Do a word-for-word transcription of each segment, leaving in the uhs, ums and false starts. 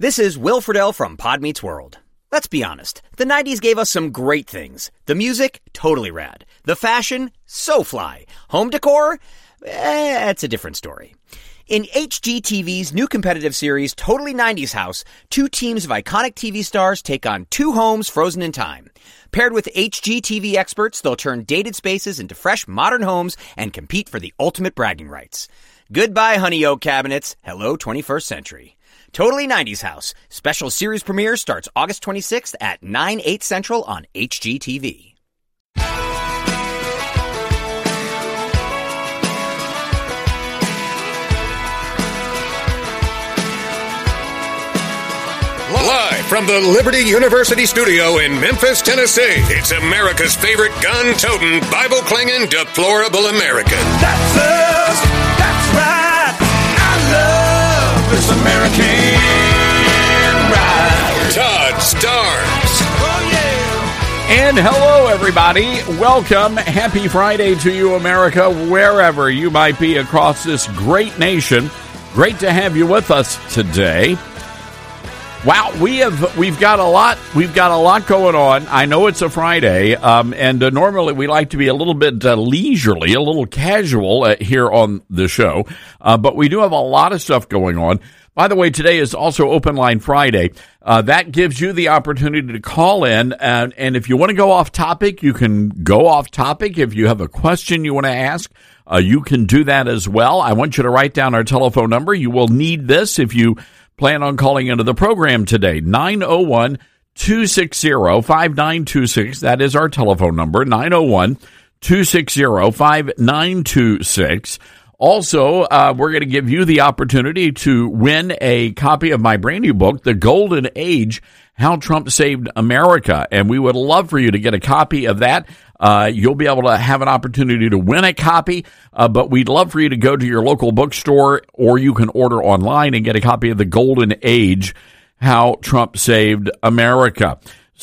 This is Will Friedle from Pod Meets World. Let's be honest, the nineties gave us some great things. The music, totally rad. The fashion, so fly. Home decor, eh, that's a different story. In H G T V's new competitive series, Totally nineties House, two teams of iconic T V stars take on two homes frozen in time. Paired with H G T V experts, they'll turn dated spaces into fresh, modern homes and compete for the ultimate bragging rights. Goodbye, honey oak cabinets. Hello, twenty-first century. Totally nineties House. Special series premiere starts August twenty-sixth at nine, eight Central on H G T V. Live from the Liberty University studio in Memphis, Tennessee, it's America's favorite gun-toting, Bible-clinging, deplorable American. That's us. That's right. I love this American ride. Todd Starnes. Oh, yeah. And hello, everybody. Welcome. Happy Friday to you, America, wherever you might be across this great nation. Great to have you with us today. Wow, we have we've got a lot we've got a lot going on. I know it's a Friday, um, and uh, normally we like to be a little bit uh, leisurely, a little casual uh, here on the show, uh, but we do have a lot of stuff going on. By the way, today is also Open Line Friday. Uh, that gives you the opportunity to call in, and, and if you want to go off topic, you can go off topic. If you have a question you want to ask, uh, you can do that as well. I want you to write down our telephone number. You will need this if you plan on calling into the program today. nine oh one, two six zero, five nine two six. That is our telephone number, nine oh one, two six zero, five nine two six. Also, uh, we're going to give you the opportunity to win a copy of my brand new book, The Golden Age, How Trump Saved America. And we would love for you to get a copy of that. Uh, you'll be able to have an opportunity to win a copy, uh, but we'd love for you to go to your local bookstore, or you can order online and get a copy of The Golden Age, How Trump Saved America.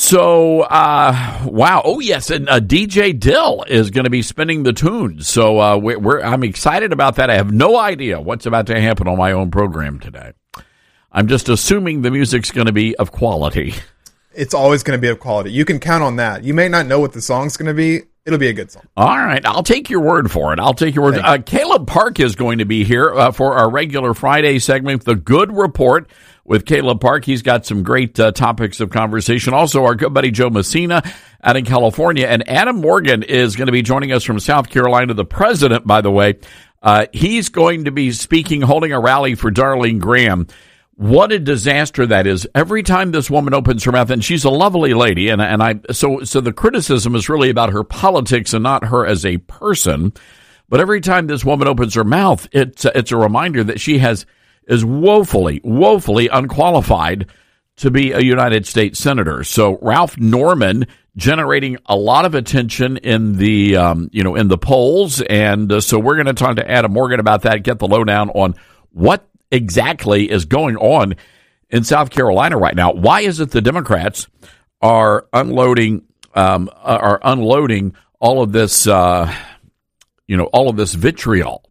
So, uh, wow. Oh, yes. And uh, D J Dill is going to be spinning the tunes. So uh, we're, we're, I'm excited about that. I have no idea what's about to happen on my own program today. I'm just assuming the music's going to be of quality. It's always going to be of quality. You can count on that. You may not know what the song's going to be. It'll be a good song. All right. I'll take your word for it. I'll take your word. Uh, Caleb Park is going to be here uh, for our regular Friday segment, The Good Report with Caleb Park. He's got some great uh, topics of conversation. Also, our good buddy Joe Messina out in California. And Adam Morgan is going to be joining us from South Carolina. The president, by the way, uh, he's going to be speaking, holding a rally for Darlene Graham. What a disaster that is. Every time this woman opens her mouth, and she's a lovely lady, and and I so so the criticism is really about her politics and not her as a person. But every time this woman opens her mouth, it's it's a reminder that she has is woefully, woefully unqualified to be a United States senator. So Ralph Norman generating a lot of attention in the um, you know in the polls, and uh, so we're going to talk to Adam Morgan about that. Get the lowdown on what exactly is going on in South Carolina right now. Why is it the Democrats are unloading um, are unloading all of this uh, you know all of this vitriol?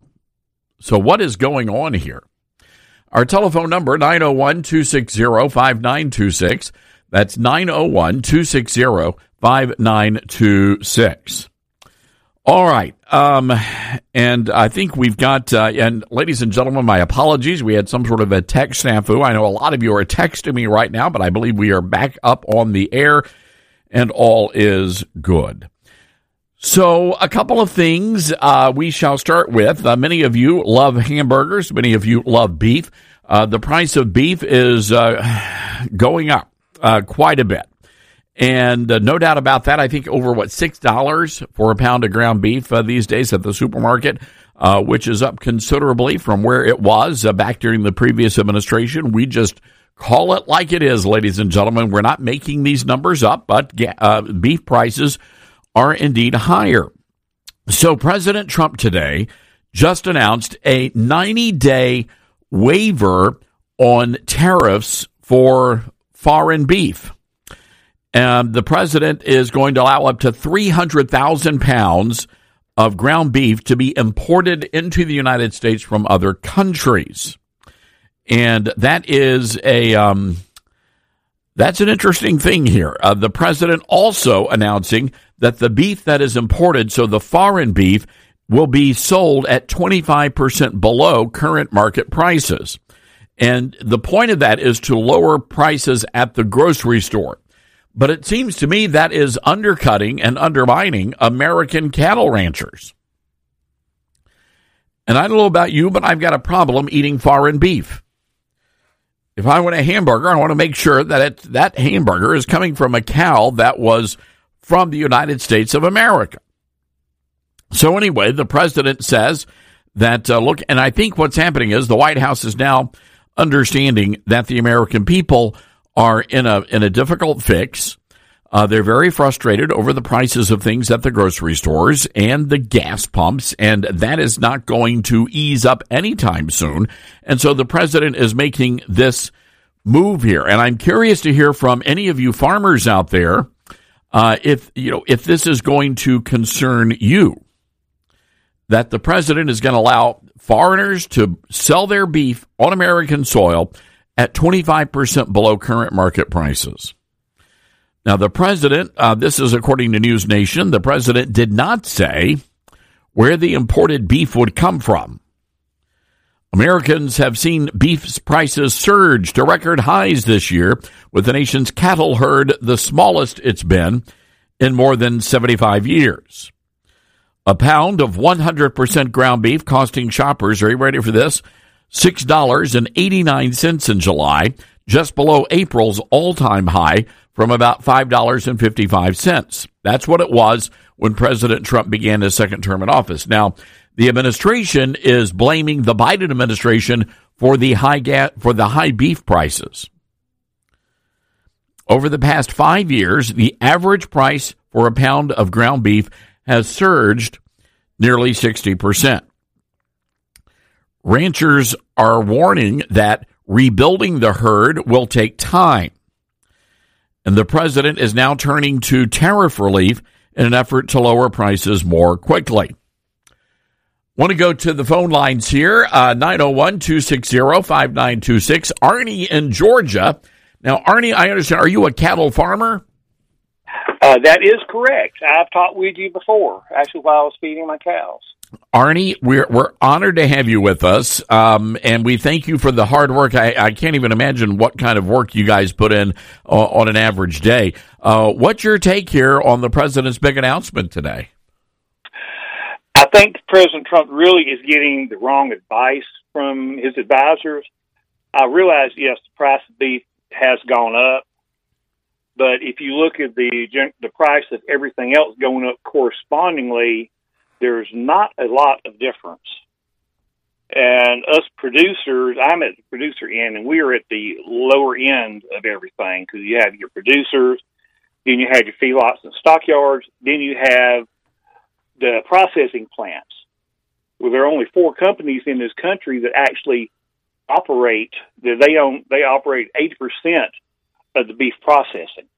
So what is going on here? Our telephone number, nine oh one, two six zero, five nine two six. That's nine oh one, two six zero, five nine two six. All right. Um, and I think we've got, uh, and ladies and gentlemen, my apologies. We had some sort of a tech snafu. I know a lot of you are texting me right now, but I believe we are back up on the air and all is good. So a couple of things uh, we shall start with. Uh, many of you love hamburgers. Many of you love beef. Uh, the price of beef is uh, going up uh, quite a bit. And uh, no doubt about that. I think over, what, six dollars for a pound of ground beef uh, these days at the supermarket, uh, which is up considerably from where it was uh, back during the previous administration. We just call it like it is, ladies and gentlemen. We're not making these numbers up, but uh, beef prices are indeed higher. So President Trump today just announced a ninety-day waiver on tariffs for foreign beef. And the president is going to allow up to three hundred thousand pounds of ground beef to be imported into the United States from other countries. And that is a um, that's an interesting thing here. Uh, the president also announcing that the beef that is imported, so the foreign beef, will be sold at twenty-five percent below current market prices. And the point of that is to lower prices at the grocery store. But it seems to me that is undercutting and undermining American cattle ranchers. And I don't know about you, but I've got a problem eating foreign beef. If I want a hamburger, I want to make sure that it, that hamburger is coming from a cow that was from the United States of America. So anyway, the president says that, uh, look, and I think what's happening is the White House is now understanding that the American people are in a in a difficult fix. Uh, they're very frustrated over the prices of things at the grocery stores and the gas pumps, and that is not going to ease up anytime soon. And so the president is making this move here. And I'm curious to hear from any of you farmers out there uh, if you know if this is going to concern you, that the president is going to allow foreigners to sell their beef on American soil at twenty-five percent below current market prices. Now, the president, uh, this is according to News Nation, the president did not say where the imported beef would come from. Americans have seen beef prices surge to record highs this year, with the nation's cattle herd the smallest it's been in more than seventy-five years. A pound of one hundred percent ground beef costing shoppers, are you ready for this, six dollars and eighty-nine cents in July, just below April's all-time high from about five dollars and fifty-five cents. That's what it was when President Trump began his second term in office. Now, the administration is blaming the Biden administration for the high gas, for the high beef prices. Over the past five years, the average price for a pound of ground beef has surged nearly sixty percent. Ranchers are warning that rebuilding the herd will take time. And the president is now turning to tariff relief in an effort to lower prices more quickly. Want to go to the phone lines here, uh, nine oh one, two six zero, five nine two six. Arnie in Georgia. Now, Arnie, I understand, are you a cattle farmer? Uh, that is correct. I've talked with you before, actually, while I was feeding my cows. Arnie, we're we're honored to have you with us, um, and we thank you for the hard work. I, I can't even imagine what kind of work you guys put in uh, on an average day. Uh, what's your take here on the president's big announcement today? I think President Trump really is getting the wrong advice from his advisors. I realize, yes, the price of beef has gone up, but if you look at the the price of everything else going up correspondingly, there's not a lot of difference. And us producers, I'm at the producer end, and we are at the lower end of everything, because you have your producers, then you have your feedlots and stockyards, then you have the processing plants. Well, there are only four companies in this country that actually operate, that they own, they operate eighty percent of the beef processing.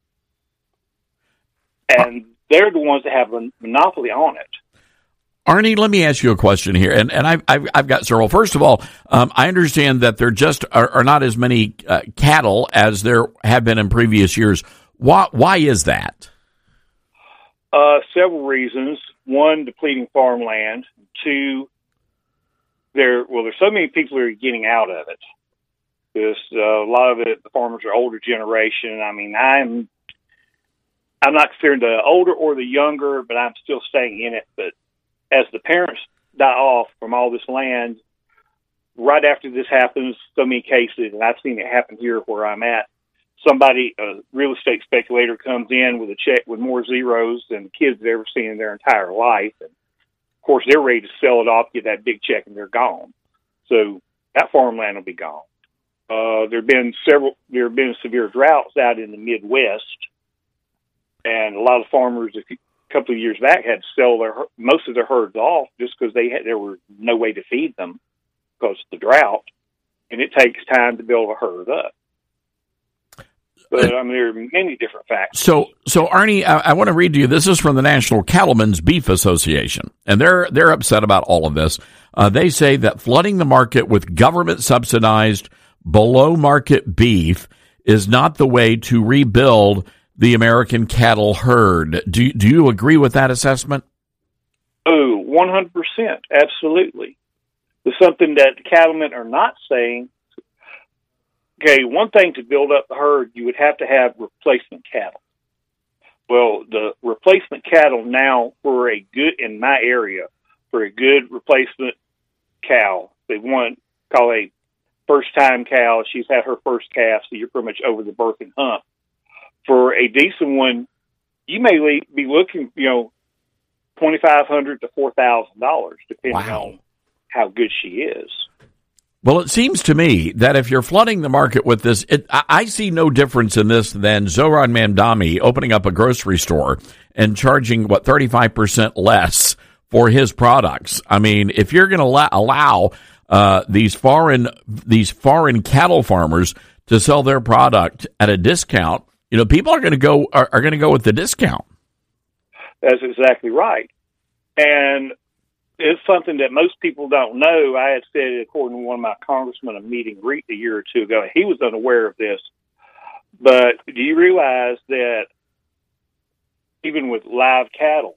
And they're the ones that have a monopoly on it. Arnie, let me ask you a question here, and and I've I've, I've got several. First of all, um, I understand that there just are, are not as many uh, cattle as there have been in previous years. Why why is that? Uh, several reasons. One, depleting farmland. Two, there well, there's so many people who are getting out of it. Because uh, a lot of it, the farmers are older generation. I mean, I'm I'm not considered the older or the younger, but I'm still staying in it. But as the parents die off from all this land, right after this happens, so many cases, and I've seen it happen here where I'm at, somebody, a real estate speculator, comes in with a check with more zeros than the kids have ever seen in their entire life. And, of course, they're ready to sell it off, get that big check, and they're gone. So that farmland will be gone. Uh, there have been several, there have been severe droughts out in the Midwest, and a lot of farmers, if you, a couple of years back, had to sell their most of their herds off just because they had there were no way to feed them because of the drought, and it takes time to build a herd up. But I mean, there are many different factors. So, so Arnie, I, I want to read to you. This is from the National Cattlemen's Beef Association, and they're they're upset about all of this. Uh, they say that flooding the market with government subsidized below market beef is not the way to rebuild the American cattle herd. Do, do you agree with that assessment? Oh, one hundred percent. Absolutely. It's something that the cattlemen are not saying. Okay, one thing to build up the herd, you would have to have replacement cattle. Well, the replacement cattle now for a good, in my area, for a good replacement cow, they want, call a first-time cow. She's had her first calf, so you're pretty much over the birthing hump. For a decent one, you may be looking, you know, twenty-five hundred dollars to four thousand dollars, depending wow. on how good she is. Well, it seems to me that if you're flooding the market with this, it, I, I see no difference in this than Zoran Mamdani opening up a grocery store and charging, what, thirty-five percent less for his products. I mean, if you're going to la- allow uh, these foreign these foreign cattle farmers to sell their product at a discount, you know, people are going to go are, are going to go with the discount. That's exactly right. And it's something that most people don't know. I had said, according to one of my congressmen, a meeting greet a year or two ago, he was unaware of this. But do you realize that even with live cattle,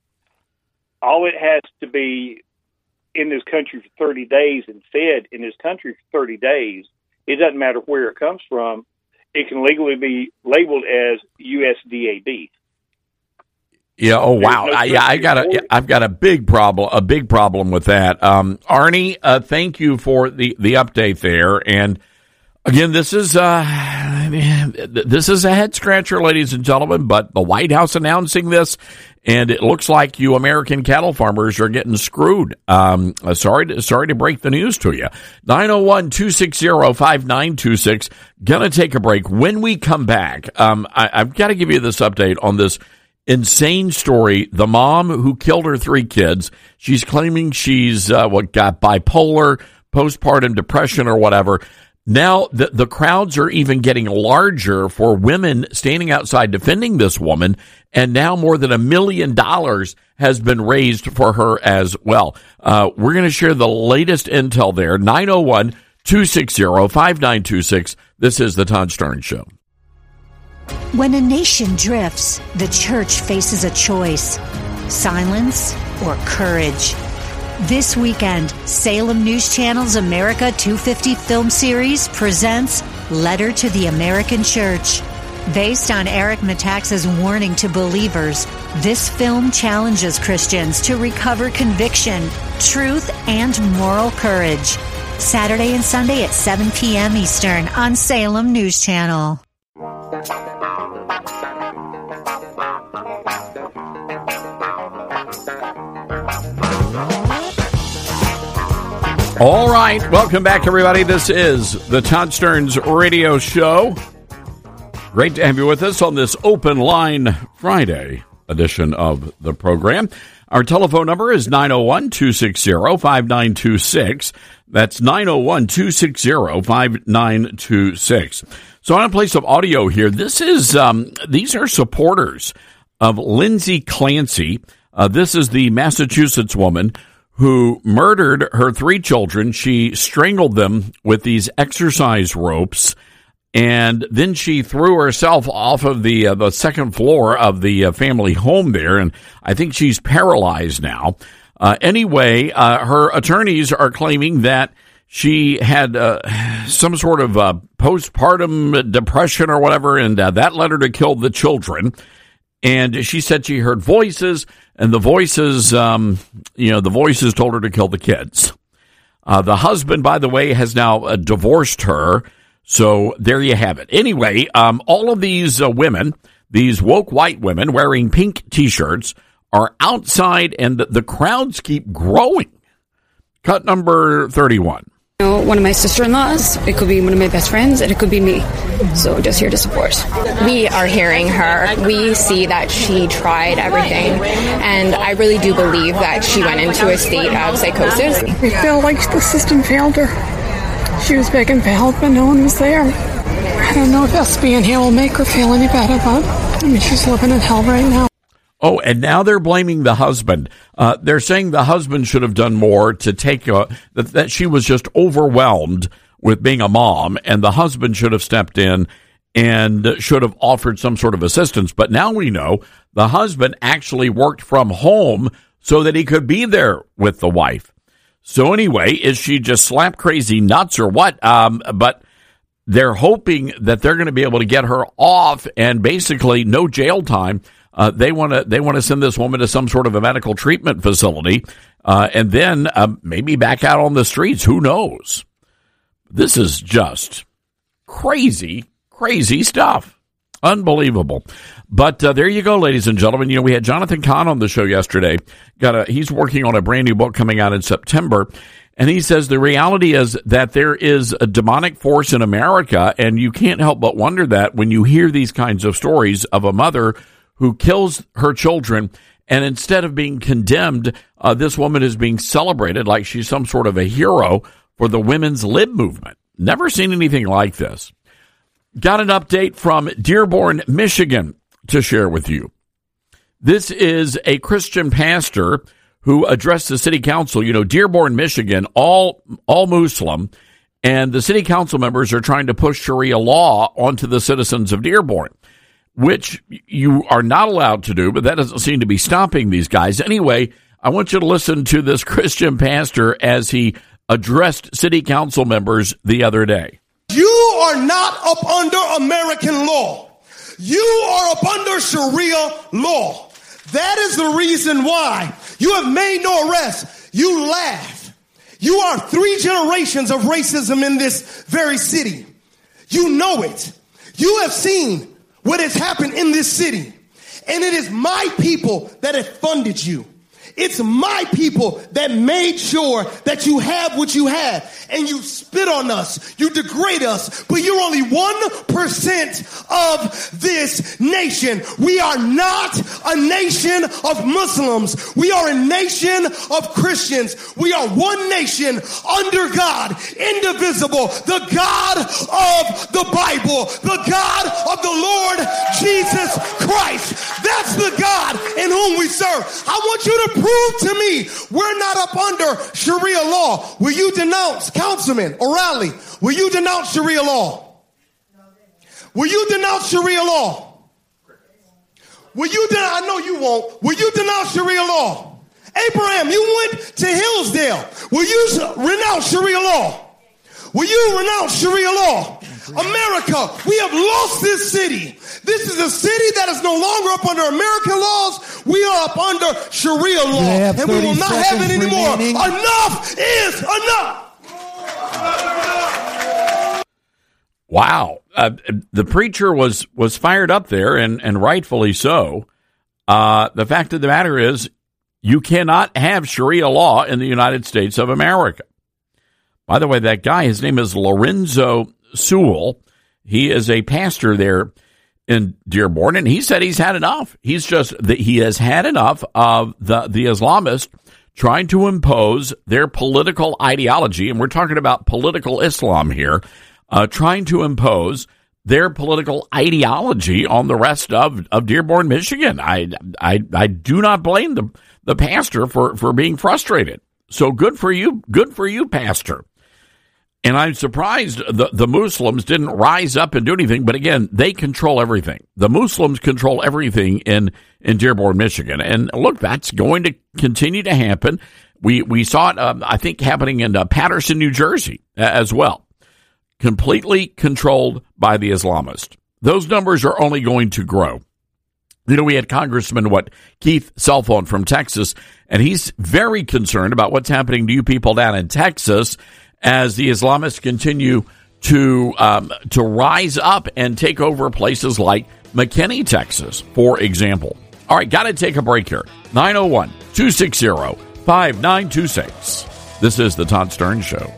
all it has to be in this country for thirty days and fed in this country for thirty days, it doesn't matter where it comes from, it can legally be labeled as U S D A beef. Yeah. Oh, wow. No I, yeah, I got a, I've got a big problem, a big problem with that. Um, Arnie, uh, thank you for the, the update there. And again, this is, uh, this is a head scratcher, ladies and gentlemen, but the White House announcing this, and it looks like you American cattle farmers are getting screwed. Um, uh, sorry to, sorry to break the news to you. nine oh one, two six zero, five nine two six. Gonna take a break. When we come back, um, I, I've got to give you this update on this insane story. The mom who killed her three kids, she's claiming she's uh, what got bipolar, postpartum depression or whatever. Now the, the crowds are even getting larger for women standing outside defending this woman. And now more than a million dollars has been raised for her as well. Uh, we're going to share the latest intel there. nine oh one, two six zero, five nine two six. This is the Todd Starnes Show. When a nation drifts, the church faces a choice: silence or courage. This weekend, Salem News Channel's America two fifty film series presents Letter to the American Church. Based on Eric Metaxas' warning to believers, this film challenges Christians to recover conviction, truth, and moral courage. Saturday and Sunday at seven p.m. Eastern on Salem News Channel. All right, welcome back, everybody. This is the Todd Starnes Radio Show. Great to have you with us on this Open Line Friday edition of the program. Our telephone number is nine oh one, two six zero, five nine two six. That's nine oh one, two six zero, five nine two six. So I want to play some audio here. This is um, these are supporters of Lindsay Clancy. Uh, this is the Massachusetts woman who murdered her three children. She strangled them with these exercise ropes, and then she threw herself off of the uh, the second floor of the uh, family home there, and I think she's paralyzed now. Uh, anyway, uh, her attorneys are claiming that she had uh, some sort of uh, postpartum depression or whatever, and uh, that led her to kill the children. And she said she heard voices, and the voices, um, you know, the voices told her to kill the kids. Uh, the husband, by the way, has now uh, divorced her. So there you have it. Anyway, um, all of these uh, women, these woke white women wearing pink T-shirts, are outside, and the, the crowds keep growing. Cut number thirty-one. You know, one of my sister-in-laws, it could be one of my best friends, and it could be me. So just here to support. We are hearing her. We see that she tried everything, and I really do believe that she went into a state of psychosis. We feel like the system failed her. She was begging for help, but no one was there. I don't know if us being here will make her feel any better, but I mean, she's living in hell right now. Oh, and now they're blaming the husband. Uh, they're saying the husband should have done more to take, uh, that, that she was just overwhelmed with being a mom, and the husband should have stepped in and should have offered some sort of assistance. But now we know the husband actually worked from home so that he could be there with the wife. So anyway, is she just slap crazy nuts or what? Um, but they're hoping that they're going to be able to get her off and basically no jail time. Uh, they want to they want to send this woman to some sort of a medical treatment facility uh, and then uh, maybe back out on the streets. Who knows? This is just crazy, crazy stuff. Unbelievable. But uh, there you go, ladies and gentlemen. You know, we had Jonathan Cahn on the show yesterday. Got a, he's working on a brand new book coming out in September. And he says the reality is that there is a demonic force in America. And you can't help but wonder that when you hear these kinds of stories of a mother who kills her children. And instead of being condemned, uh, this woman is being celebrated like she's some sort of a hero for the women's lib movement. Never seen anything like this. Got an update from Dearborn, Michigan to share with you. This is a Christian pastor who addressed the city council. You know, Dearborn, Michigan, all all Muslim, and the city council members are trying to push Sharia law onto the citizens of Dearborn, which you are not allowed to do, but that doesn't seem to be stopping these guys. Anyway, I want you to listen to this Christian pastor as he addressed city council members the other day. You are not up under American law. You are up under Sharia law. That is the reason why you have made no arrest. You laugh. You are three generations of racism in this very city. You know it. You have seen what has happened in this city. And it is my people that have funded you. It's my people that made sure that you have what you have. And you spit on us. You degrade us. But you're only one percent of this nation. We are not a nation of Muslims. We are a nation of Christians. We are one nation under God, indivisible. The God of the Bible. The God of the Lord Jesus Christ. That's the God in whom we serve. I want you to prove to me we're not up under Sharia law. Will you denounce, Councilman O'Reilly, will you denounce Sharia law? Will you denounce Sharia law? Will you denounce, I know you won't. Will you denounce Sharia law? Abraham, you went to Hillsdale. Will you renounce Sharia law? Will you renounce Sharia law? America, we have lost this city. This is a city that is no longer up under American laws. We are up under Sharia law. And we will not have it anymore. Remaining. Enough is enough. Wow. Uh, the preacher was, was fired up there, and, and rightfully so. Uh, the fact of the matter is, you cannot have Sharia law in the United States of America. By the way, that guy, his name is Lorenzo Sewell. He is a pastor there in Dearborn, and he said he's had enough. He's just that he has had enough of the, the Islamists trying to impose their political ideology, and we're talking about political Islam here, uh, trying to impose their political ideology on the rest of, of Dearborn, Michigan. I, I, I do not blame the, the pastor for, for being frustrated. So good for you. Good for you, pastor. And I'm surprised the, the Muslims didn't rise up and do anything. But again, they control everything. The Muslims control everything in, in Dearborn, Michigan. And look, that's going to continue to happen. We we saw it, um, I think, happening in uh, Patterson, New Jersey uh, as well. Completely controlled by the Islamists. Those numbers are only going to grow. You know, we had Congressman, what, Keith Cellphone from Texas, and he's very concerned about what's happening to you people down in Texas as the Islamists continue to um, to rise up and take over places like McKinney, Texas, for example. All right, got to take a break here. nine oh one, two six zero, five nine two six. This is the Todd Stern Show.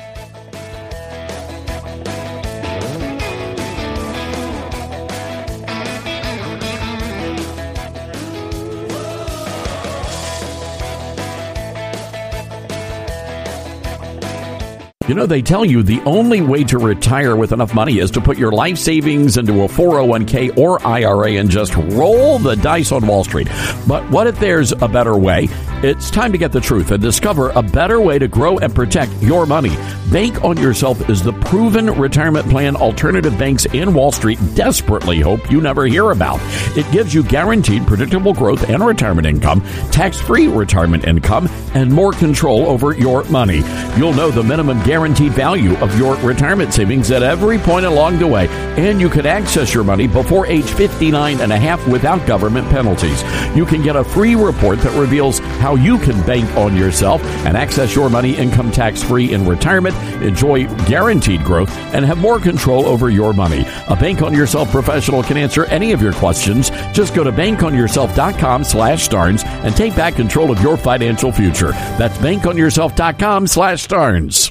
You know, they tell you the only way to retire with enough money is to put your life savings into a four oh one k or I R A and just roll the dice on Wall Street. But what if there's a better way? It's time to get the truth and discover a better way to grow and protect your money. Bank on Yourself is the proven retirement plan alternative banks in Wall Street desperately hope you never hear about. It gives you guaranteed predictable growth and retirement income, tax-free retirement income, and more control over your money. You'll know the minimum guaranteed value of your retirement savings at every point along the way, and you can access your money before age fifty-nine and a half without government penalties. You can get a free report that reveals how you can bank on yourself and access your money income tax-free in retirement, enjoy guaranteed growth, and have more control over your money. A Bank on Yourself professional can answer any of your questions. Just go to bankonyourself.com slash Starnes and take back control of your financial future. That's bankonyourself.com slash Starnes.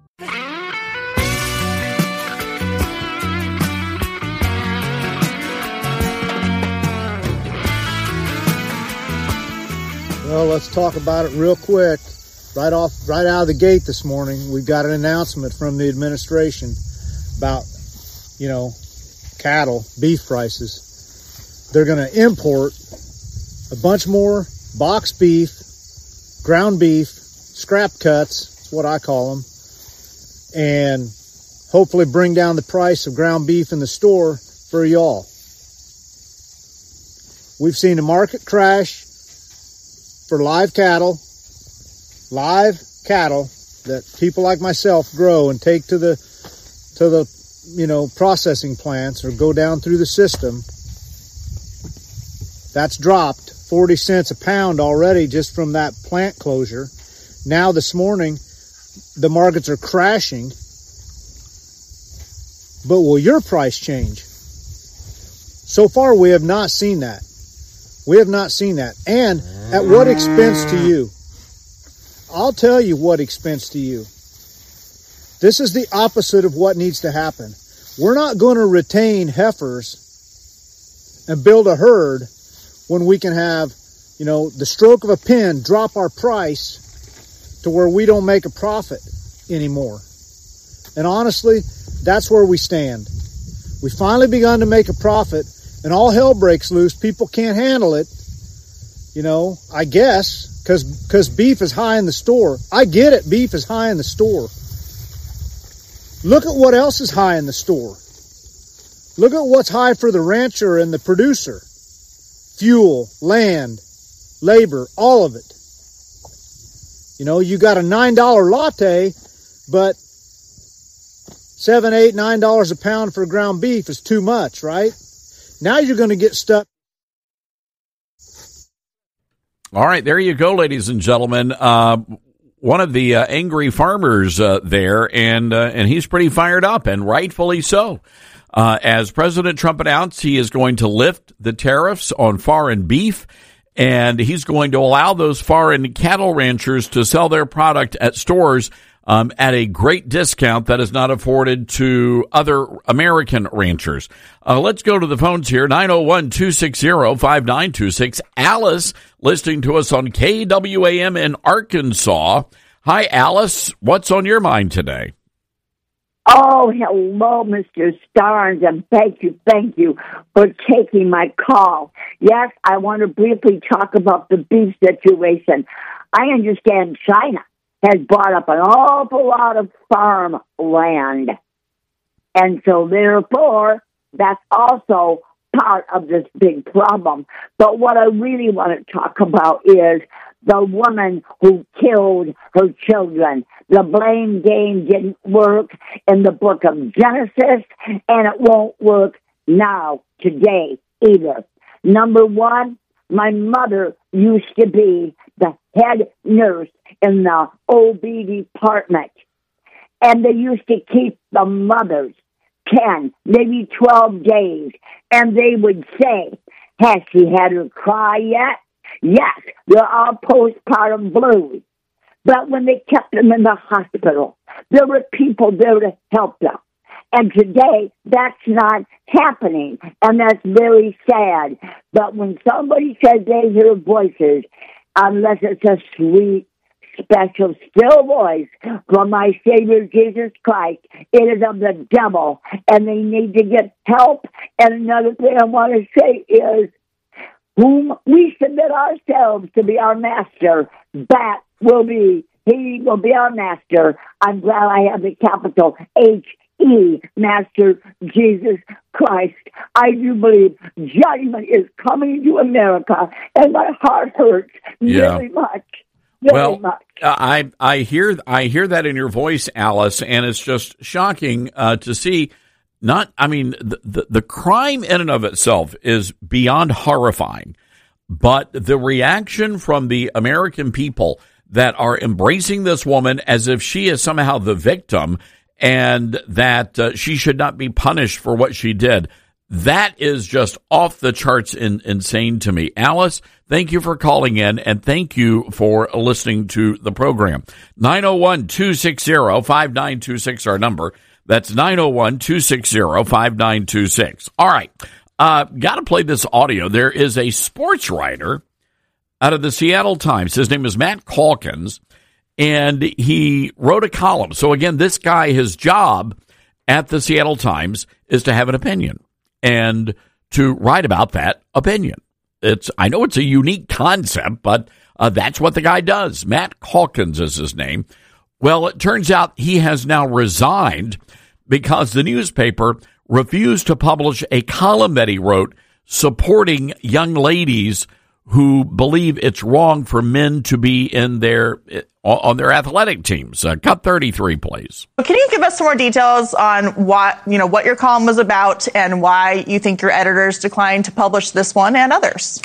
Well, let's talk about it real quick. Right off, right out of the gate this morning, we've got an announcement from the administration about, you know, cattle, beef prices. They're going to import a bunch more box beef, ground beef, scrap cuts, that's what I call them, and hopefully bring down the price of ground beef in the store for y'all. We've seen a market crash for live cattle, live cattle that people like myself grow and take to the, to the, you know, processing plants or go down through the system. That's dropped forty cents a pound already just from that plant closure. Now this morning, the markets are crashing. But will your price change? So far, we have not seen that. We have not seen that. And at what expense to you? I'll tell you what expense to you. This is the opposite of what needs to happen. We're not going to retain heifers and build a herd when we can have, you know, the stroke of a pen drop our price to where we don't make a profit anymore. And honestly, that's where we stand. We finally begun to make a profit, and all hell breaks loose. People can't handle it. You know, I guess, because because beef is high in the store. I get it, beef is high in the store. Look at what else is high in the store. Look at what's high for the rancher and the producer. Fuel, land, labor, all of it. You know, you got a nine dollar latte, but seven, eight, nine dollars a pound for ground beef is too much, right? Now you're going to get stuck. All right, there you go, ladies and gentlemen. Uh, one of the uh, angry farmers uh, there, and uh, and he's pretty fired up, and rightfully so. Uh, as President Trump announced, he is going to lift the tariffs on foreign beef, and he's going to allow those foreign cattle ranchers to sell their product at stores um, at a great discount that is not afforded to other American ranchers. Uh, let's go to the phones here, nine oh one, two six zero, five nine two six. Alice, listening to us on K W A M in Arkansas. Hi, Alice. What's on your mind today? Oh, hello, Mister Starnes, and thank you, thank you for taking my call. Yes, I want to briefly talk about the beef situation. I understand China has bought up an awful lot of farm land, and so therefore, that's also part of this big problem. But what I really want to talk about is the woman who killed her children. The blame game didn't work in the book of Genesis, and it won't work now, today, either. Number one, my mother used to be the head nurse in the O B department, and they used to keep the mothers ten, maybe twelve days, and they would say, has she had her cry yet? Yes, they're all postpartum blues. But when they kept them in the hospital, there were people there to help them. And today, that's not happening, and that's very sad. But when somebody says they hear voices, unless it's a sweet, special, still voice from my Savior Jesus Christ, it is of the devil, and they need to get help. And another thing I want to say is, whom we submit ourselves to be our master, that will be, he will be our master. I'm glad I have the capital H E, Master Jesus Christ. I do believe judgment is coming to America, and my heart hurts Yeah. very much. Very well, much. uh, I I hear I hear that in your voice, Alice, and it's just shocking uh, to see. Not, I mean, the, the the crime in and of itself is beyond horrifying, but the reaction from the American people that are embracing this woman as if she is somehow the victim and that uh, she should not be punished for what she did. That is just off the charts in, insane to me. Alice, thank you for calling in, and thank you for listening to the program. nine oh one, two six zero, five nine two six, our number. That's nine oh one, two six zero, five nine two six. All right, uh, got to play this audio. There is a sports writer out of the Seattle Times. His name is Matt Calkins, and he wrote a column. So again, this guy, his job at the Seattle Times is to have an opinion and to write about that opinion. It's I know it's a unique concept, but uh, that's what the guy does. Matt Calkins is his name. Well, it turns out he has now resigned because the newspaper refused to publish a column that he wrote supporting young ladies who believe it's wrong for men to be in their on their athletic teams. Uh, cut thirty-three, please. Can you give us some more details on what you know what your column was about and why you think your editors declined to publish this one and others?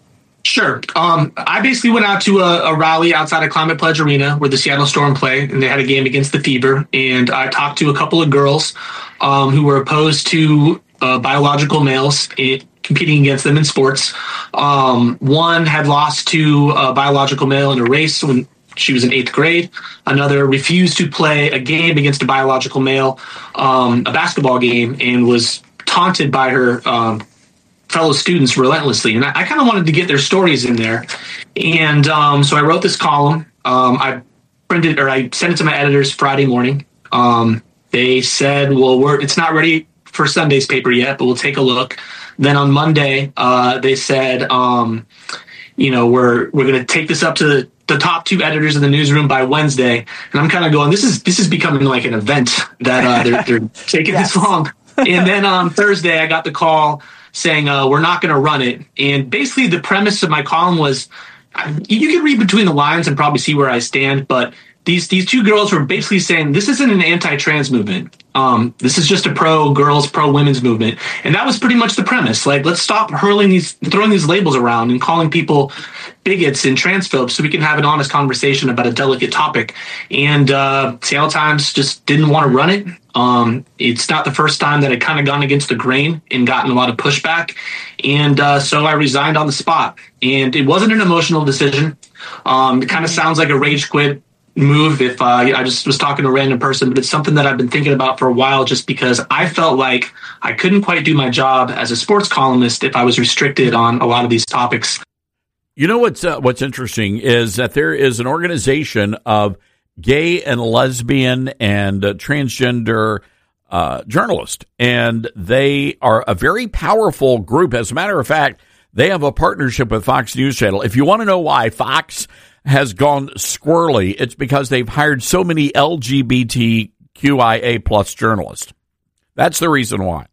Sure. Um, I basically went out to a, a rally outside of Climate Pledge Arena where the Seattle Storm play, and they had a game against the Fever. And I talked to a couple of girls um, who were opposed to uh, biological males in, competing against them in sports. Um, one had lost to a biological male in a race when she was in eighth grade. Another refused to play a game against a biological male, um, a basketball game, and was taunted by her um fellow students relentlessly. And I, I kind of wanted to get their stories in there. And um, so I wrote this column. Um, I printed or I sent it to my editors Friday morning. Um, they said, well, we're, it's not ready for Sunday's paper yet, but we'll take a look. Then on Monday, uh, they said, um, you know, we're, we're going to take this up to the, the top two editors in the newsroom by Wednesday. And I'm kind of going, this is, this is becoming like an event that uh, they're, they're taking yes. this long. And then on Thursday, I got the call saying uh, we're not going to run it. And basically the premise of my column was, you can read between the lines and probably see where I stand, but these these two girls were basically saying this isn't an anti-trans movement. Um, this is just a pro-girls, pro-women's movement. And that was pretty much the premise. Like, let's stop hurling these, throwing these labels around and calling people bigots and transphobes so we can have an honest conversation about a delicate topic. And uh, Seattle Times just didn't want to run it. Um, it's not the first time that it kind of gone against the grain and gotten a lot of pushback. And uh, so I resigned on the spot. And it wasn't an emotional decision. Um, it kind of sounds like a rage quit move if uh, I just was talking to a random person, but it's something that I've been thinking about for a while just because I felt like I couldn't quite do my job as a sports columnist if I was restricted on a lot of these topics. You know what's uh, what's interesting is that there is an organization of gay and lesbian and uh, transgender uh, journalists, and they are a very powerful group. As a matter of fact, they have a partnership with Fox News Channel. If you want to know why Fox has gone squirrely, it's because they've hired so many L G B T Q I A plus journalists. That's the reason why.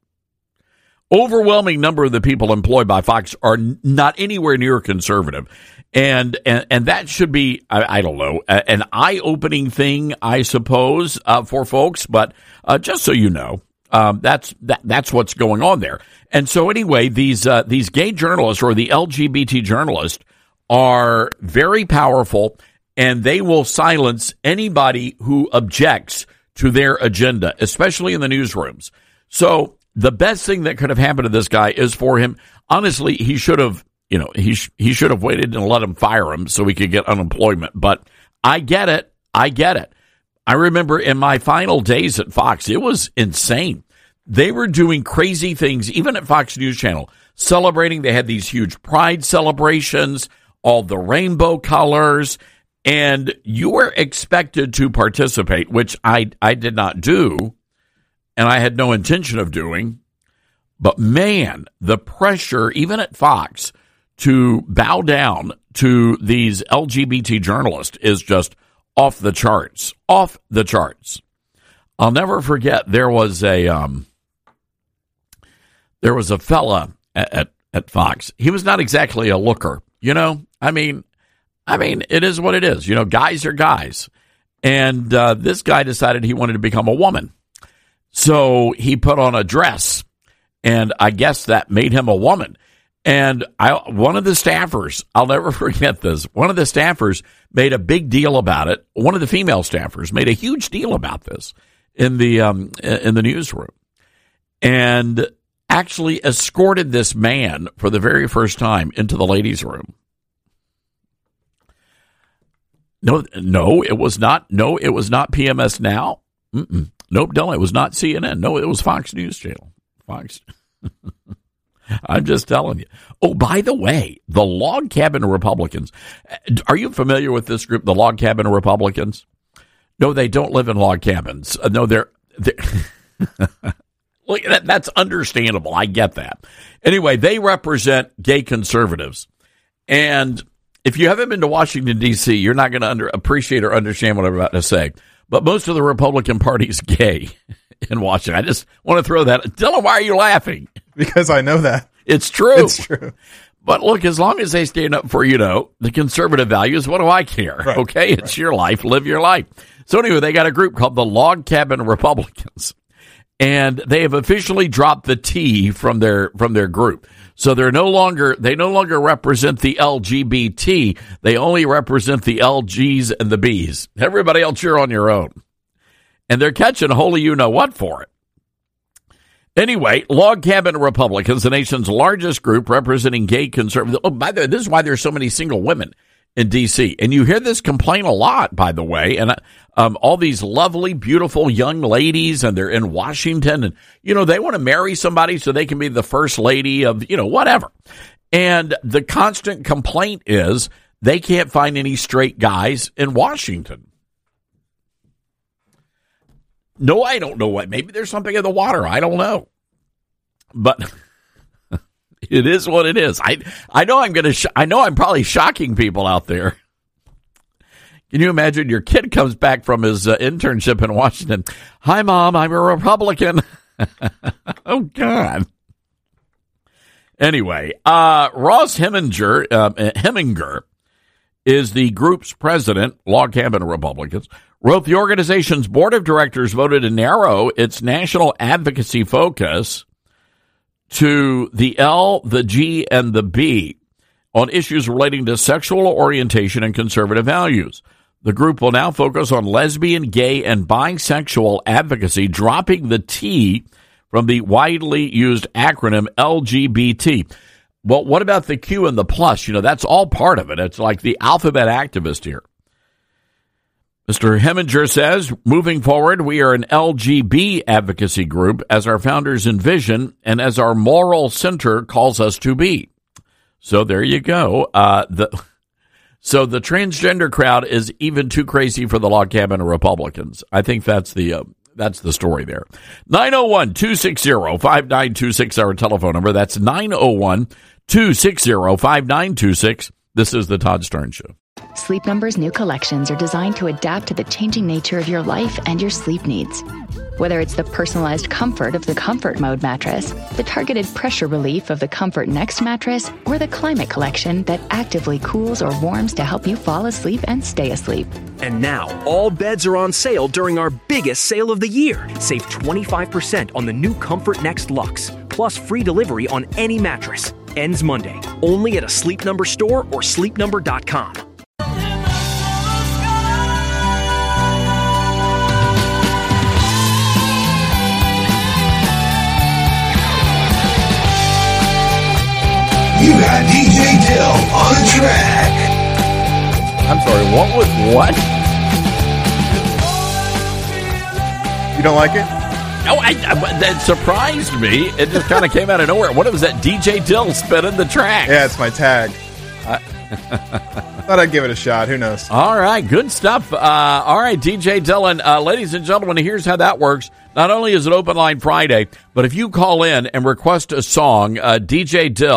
Overwhelming number of the people employed by Fox are not anywhere near conservative. And and, and that should be, I, I don't know, an eye-opening thing, I suppose, uh, for folks. But uh, just so you know, um, that's that, that's what's going on there. And so anyway, these uh, these gay journalists or the L G B T journalists are very powerful, and they will silence anybody who objects to their agenda, especially in the newsrooms. So the best thing that could have happened to this guy is for him, honestly, he should have, you know, he sh- he should have waited and let him fire him so he could get unemployment. But I get it. I get it. I remember in my final days at Fox, it was insane. They were doing crazy things, even at Fox News Channel, celebrating. They had these huge pride celebrations, all the rainbow colors, and you were expected to participate, which I, I did not do, and I had no intention of doing. But man, the pressure, even at Fox, to bow down to these L G B T journalists is just off the charts, off the charts. I'll never forget there was a um, there was a fella at, at at Fox. He was not exactly a looker, you know. I mean, I mean, it is what it is. You know, guys are guys, and uh, this guy decided he wanted to become a woman, so he put on a dress, and I guess that made him a woman. And I, one of the staffers, I'll never forget this, one of the staffers made a big deal about it. One of the female staffers made a huge deal about this in the um, in the newsroom, and actually escorted this man for the very first time into the ladies' room. No, no, it was not. No, it was not P M S Now. Mm-mm. Nope, no, it was not C N N. No, it was Fox News Channel. Fox. I'm just telling you. Oh, by the way, the Log Cabin Republicans. Are you familiar with this group, the Log Cabin Republicans? No, they don't live in log cabins. Uh, no, they're. they're Look, that, that's understandable. I get that. Anyway, they represent gay conservatives. And if you haven't been to Washington, D C, you're not going to under, appreciate or understand what I'm about to say. But most of the Republican Party is gay in Washington. I just want to throw that. Dylan, why are you laughing? Because I know that. It's true. It's true. But look, as long as they stand up for, you know, the conservative values, what do I care? Right. Okay, it's right. Your life. Live your life. So anyway, they got a group called the Log Cabin Republicans. And they have officially dropped the T from their from their group. So they're no longer they no longer represent the L G B T. They only represent the L Gs and the Bs. Everybody else, you're on your own. And they're catching holy you know what for it. Anyway, Log Cabin Republicans, the nation's largest group representing gay conservatives. Oh, by the way, this is why there's so many single women in D C. And you hear this complaint a lot, by the way. And um, all these lovely, beautiful young ladies, and they're in Washington. And, you know, they want to marry somebody so they can be the first lady of, you know, whatever. And the constant complaint is they can't find any straight guys in Washington. No, I don't know what. Maybe there's something in the water. I don't know. But it is what it is. I I know I'm going to. Sh- I know I'm probably shocking people out there. Can you imagine your kid comes back from his uh, internship in Washington? Hi, Mom. I'm a Republican. Oh God. Anyway, uh, Ross Heminger, uh, Heminger is the group's president. Log Cabin Republicans wrote the organization's board of directors voted to narrow its national advocacy focus to the L, the G, and the B on issues relating to sexual orientation and conservative values. The group will now focus on lesbian, gay, and bisexual advocacy, dropping the T from the widely used acronym L G B T. Well, what about the Q and the plus? You know, that's all part of it. It's like the alphabet activist here. Mister Heminger says, moving forward, we are an L G B advocacy group as our founders envision and as our moral center calls us to be. So there you go. Uh, the So the transgender crowd is even too crazy for the Log Cabin Republicans. I think that's the uh, that's the story there. nine oh one, two six zero, five nine two six, our telephone number. That's nine oh one, two six zero, five nine two six. This is the Todd Stern Show. Sleep Number's new collections are designed to adapt to the changing nature of your life and your sleep needs. Whether it's the personalized comfort of the Comfort Mode mattress, the targeted pressure relief of the Comfort Next mattress, or the Climate Collection that actively cools or warms to help you fall asleep and stay asleep. And now, all beds are on sale during our biggest sale of the year. Save twenty-five percent on the new Comfort Next Luxe, plus free delivery on any mattress. Ends Monday, only at a Sleep Number store or sleep number dot com. You got D J Dill on the track. I'm sorry, what was what? You don't like it? No, I, I, that surprised me. It just kind of came out of nowhere. What was that? D J Dill spinning the track. Yeah, it's my tag. I thought I'd give it a shot. Who knows? All right, good stuff. Uh, all right, D J Dillon. Uh, ladies and gentlemen, here's how that works. Not only is it Open Line Friday, but if you call in and request a song, uh, D J Dill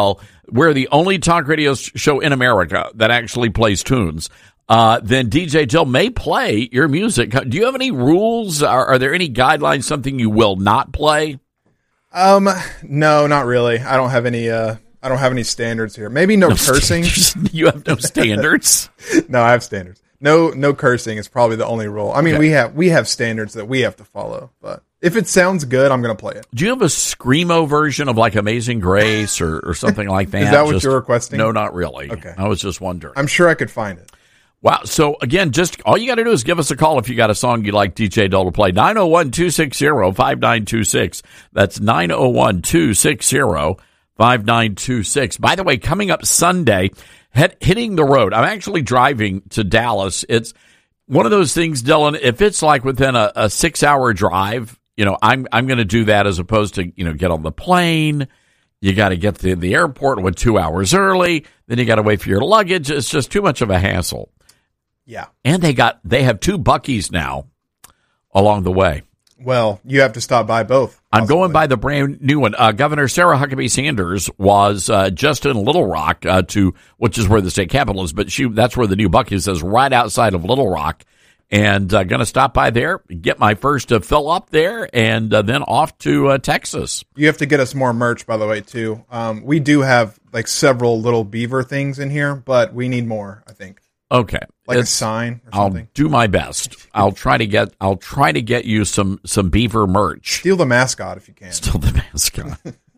we're the only talk radio show in America that actually plays tunes, uh, then D J Dill may play your music. Do you have any rules? Are, are there any guidelines, something you will not play? Um, no, not really. I don't have any, uh, I don't have any standards here. Maybe no, no cursing. Standards. You have no standards? No, I have standards. No, no cursing is probably the only rule. I mean, Okay. we have, we have standards that we have to follow, but if it sounds good, I'm going to play it. Do you have a screamo version of like Amazing Grace or, or something like that? Is that what Just- you're requesting? No, not really. Okay. I was just wondering. I'm sure I could find it. Wow. So, again, just all you got to do is give us a call if you got a song you'd like D J Dill to play. nine oh one, two six zero, five nine two six. That's nine oh one, two six zero, five nine two six. By the way, coming up Sunday, head, hitting the road. I'm actually driving to Dallas. It's one of those things, Dylan, if it's like within a, a six-hour drive, you know, I'm I'm going to do that as opposed to, you know, get on the plane. You got to get to the airport with two hours early. Then you got to wait for your luggage. It's just too much of a hassle. Yeah. And they got they have two Buc-ee's now along the way. Well, you have to stop by both. I'm going by the brand new one. Uh, Governor Sarah Huckabee Sanders was uh, just in Little Rock, uh, to which is where the state capitol is, but she that's where the new Buc-ee's is, right outside of Little Rock. And uh, going to stop by there, get my first uh, fill up there, and uh, then off to uh, Texas. You have to get us more merch, by the way, too. Um, we do have like several little beaver things in here, but we need more, I think. Okay, Like a It's- sign or I'll something. do my best. I'll try to get. I'll try to get you some some beaver merch. Steal the mascot if you can. Steal the mascot.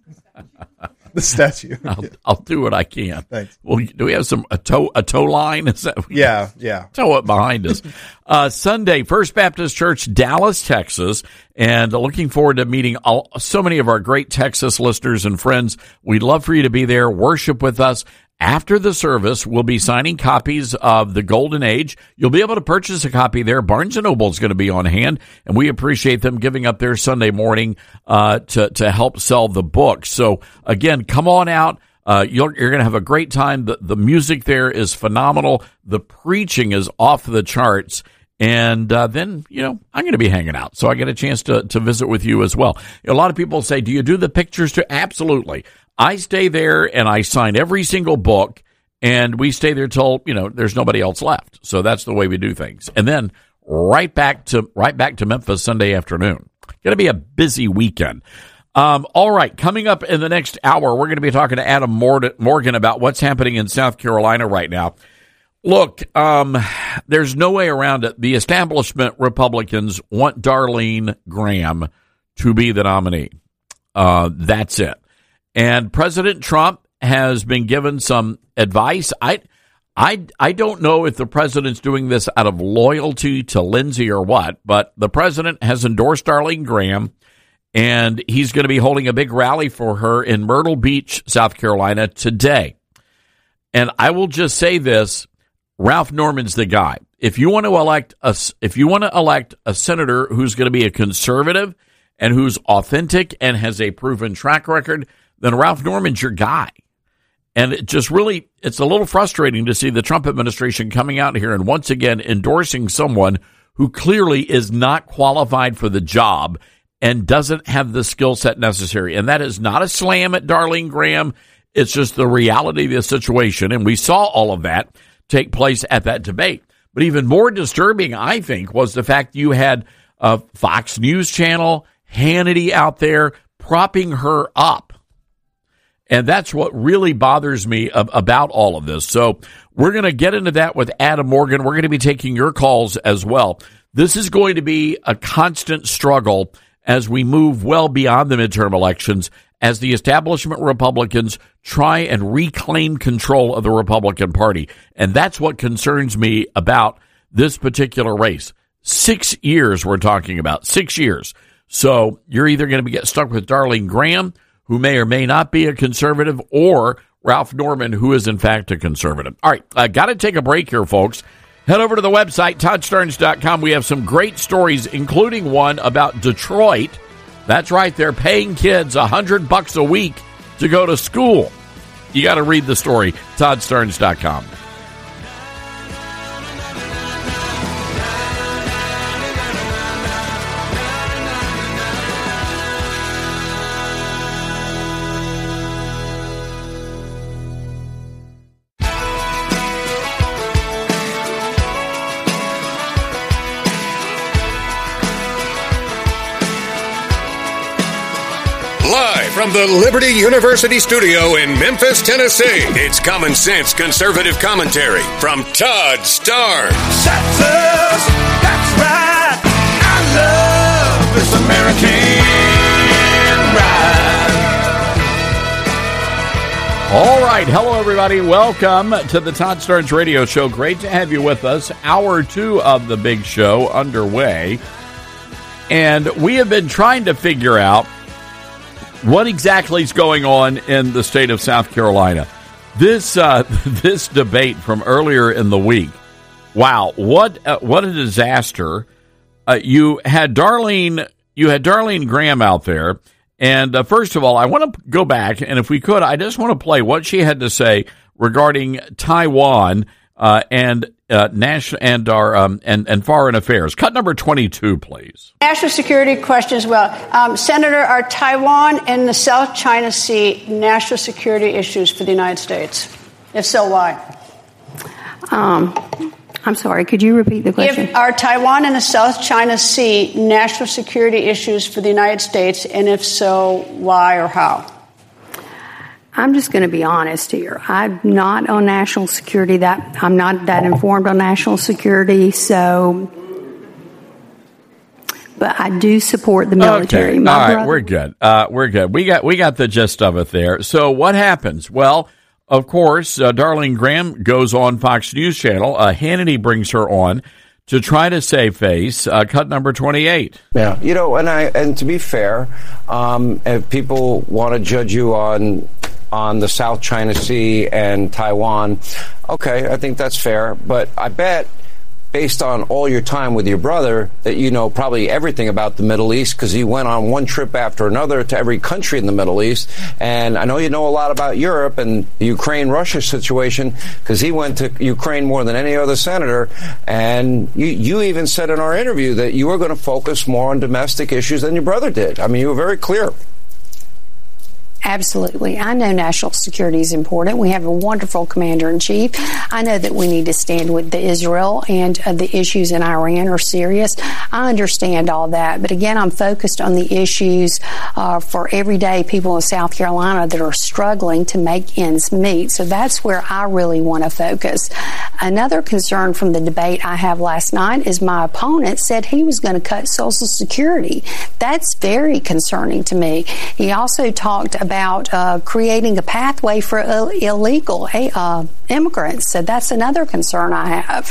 The statue. I'll, I'll do what I can. Thanks. Well, do we have some a tow a tow line? Is that Yeah, yeah. tow it behind us? uh, Sunday, First Baptist Church, Dallas, Texas, and looking forward to meeting all, so many of our great Texas listeners and friends. We'd love for you to be there, worship with us. After the service, we'll be signing copies of The Golden Age. You'll be able to purchase a copy there. Barnes and Noble is going to be on hand, and we appreciate them giving up their Sunday morning uh, to to help sell the book. So again, come on out. Uh, you're, you're going to have a great time. The, the music there is phenomenal. The preaching is off the charts. And uh, then, you know, I'm going to be hanging out. So I get a chance to, to visit with you as well. A lot of people say, do you do the pictures too? Absolutely. I stay there and I sign every single book, and we stay there till, you know, there's nobody else left. So that's the way we do things. And then right back to right back to Memphis Sunday afternoon. Going to be a busy weekend. Um, all right, coming up in the next hour, we're going to be talking to Adam Morgan about what's happening in South Carolina right now. Look, um, there's no way around it. The establishment Republicans want Darlene Graham to be the nominee. Uh, that's it. And President Trump has been given some advice. I, I, I don't know if the president's doing this out of loyalty to Lindsey or what, but the president has endorsed Darlene Graham, and he's going to be holding a big rally for her in Myrtle Beach, South Carolina today. And I will just say this, Ralph Norman's the guy. If you want to elect a, if you want to elect a senator who's going to be a conservative and who's authentic and has a proven track record, then Ralph Norman's your guy. And it just really, it's a little frustrating to see the Trump administration coming out here and once again endorsing someone who clearly is not qualified for the job and doesn't have the skill set necessary. And that is not a slam at Darlene Graham. It's just the reality of the situation. And we saw all of that take place at that debate. But even more disturbing, I think, was the fact you had a Fox News Channel, Hannity out there propping her up. And that's what really bothers me ab- about all of this. So we're going to get into that with Adam Morgan. We're going to be taking your calls as well. This is going to be a constant struggle as we move well beyond the midterm elections, as the establishment Republicans try and reclaim control of the Republican Party. And that's what concerns me about this particular race. Six years we're talking about, six years. So you're either going to get stuck with Darlene Graham, who may or may not be a conservative, or Ralph Norman, who is in fact a conservative. All right, I got to take a break here, folks. Head over to the website, Todd Starnes dot com. We have some great stories, including one about Detroit. That's right, they're paying kids a hundred bucks a week to go to school. You got to read the story, Todd Starnes dot com. the Liberty University studio in Memphis, Tennessee, it's Common Sense Conservative Commentary from Todd Starnes. Texas, that's right. I love this American ride. All right. Hello, everybody. Welcome to the Todd Starnes Radio Show. Great to have you with us. Hour two of the big show underway. And we have been trying to figure out what exactly is going on in the state of South Carolina. This uh, this debate from earlier in the week. Wow, what uh, what a disaster! Uh, you had Darlene, you had Darlene Graham out there, and uh, first of all, I want to go back, and if we could, I just want to play what she had to say regarding Taiwan uh, and uh, national and our um, and and foreign affairs. Cut number twenty-two, please. National security question as well, um, Senator. Are Taiwan and the South China Sea national security issues for the United States? If so, why? Um. I'm sorry, could you repeat the question? If, are Taiwan and the South China Sea national security issues for the United States, and if so, why or how? I'm just going to be honest here. I'm not on national security. That I'm not that informed on national security, so... But I do support the military. Okay. My All right, brother- we're good. Uh, we're good. We got we got the gist of it there. So what happens? Well... Of course, uh, Darlene Graham goes on Fox News Channel. Uh, Hannity brings her on to try to save face. Uh, cut number twenty-eight. Yeah, you know, and I and to be fair, um, if people want to judge you on on the South China Sea and Taiwan, okay, I think that's fair. But I bet, based on all your time with your brother, that you know probably everything about the Middle East because he went on one trip after another to every country in the Middle East. And I know you know a lot about Europe and the Ukraine-Russia situation because he went to Ukraine more than any other senator. And you, you even said in our interview that you were going to focus more on domestic issues than your brother did. I mean, you were very clear. Absolutely. I know national security is important. We have a wonderful commander-in-chief. I know that we need to stand with the Israel and uh, the issues in Iran are serious. I understand all that. But again, I'm focused on the issues uh, for everyday people in South Carolina that are struggling to make ends meet. So that's where I really want to focus. Another concern from the debate I have last night is my opponent said he was going to cut Social Security. That's very concerning to me. He also talked about about uh, creating a pathway for Ill- illegal uh, immigrants. So that's another concern I have.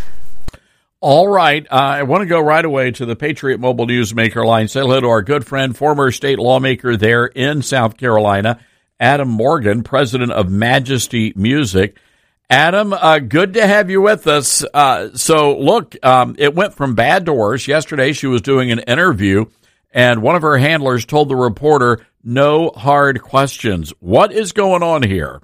All right. Uh, I want to go right away to the Patriot Mobile Newsmaker line. Say hello to our good friend, former state lawmaker there in South Carolina, Adam Morgan, president of Majesty Music. Adam, uh, good to have you with us. Uh, so, look, um, it went from bad to worse. Yesterday, she was doing an interview, and one of her handlers told the reporter, no hard questions. What is going on here?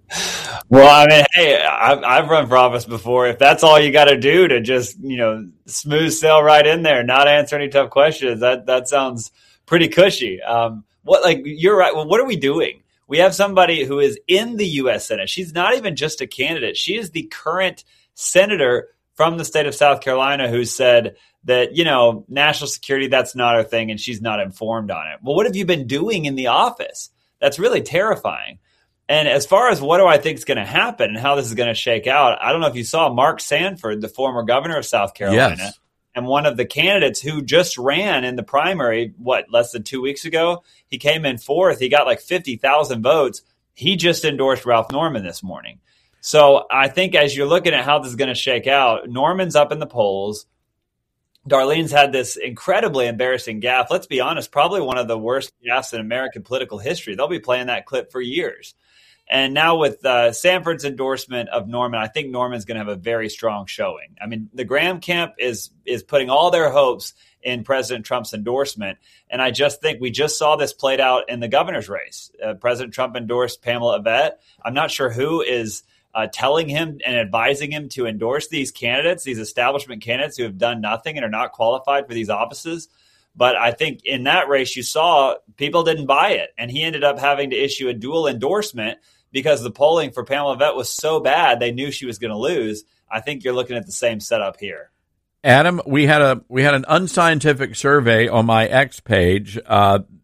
Well, I mean, hey, I've, I've run for office before. If that's all you got to do to just, you know, smooth sail right in there, not answer any tough questions, that that sounds pretty cushy. Um, what, like, you're right. Well, what are we doing? We have somebody who is in the U S Senate. She's not even just a candidate. She is the current senator from the state of South Carolina who said that, you know, national security, that's not her thing, and she's not informed on it. Well, what have you been doing in the office? That's really terrifying. And as far as what do I think is going to happen and how this is going to shake out, I don't know if you saw Mark Sanford, the former governor of South Carolina, yes, and one of the candidates who just ran in the primary, what, less than two weeks ago? He came in fourth. He got like fifty thousand votes. He just endorsed Ralph Norman this morning. So I think as you're looking at how this is going to shake out, Norman's up in the polls. Darlene's had this incredibly embarrassing gaffe. Let's be honest, probably one of the worst gaffes in American political history. They'll be playing that clip for years. And now with uh, Sanford's endorsement of Norman, I think Norman's going to have a very strong showing. I mean, the Graham camp is is putting all their hopes in President Trump's endorsement. And I just think we just saw this played out in the governor's race. Uh, President Trump endorsed Pamela Yvette. I'm not sure who is Uh, telling him and advising him to endorse these candidates, these establishment candidates who have done nothing and are not qualified for these offices. But I think in that race, you saw people didn't buy it. And he ended up having to issue a dual endorsement because the polling for Pamela Yvette was so bad, they knew she was going to lose. I think you're looking at the same setup here. Adam, we had a we had an unscientific survey on my X page. Uh,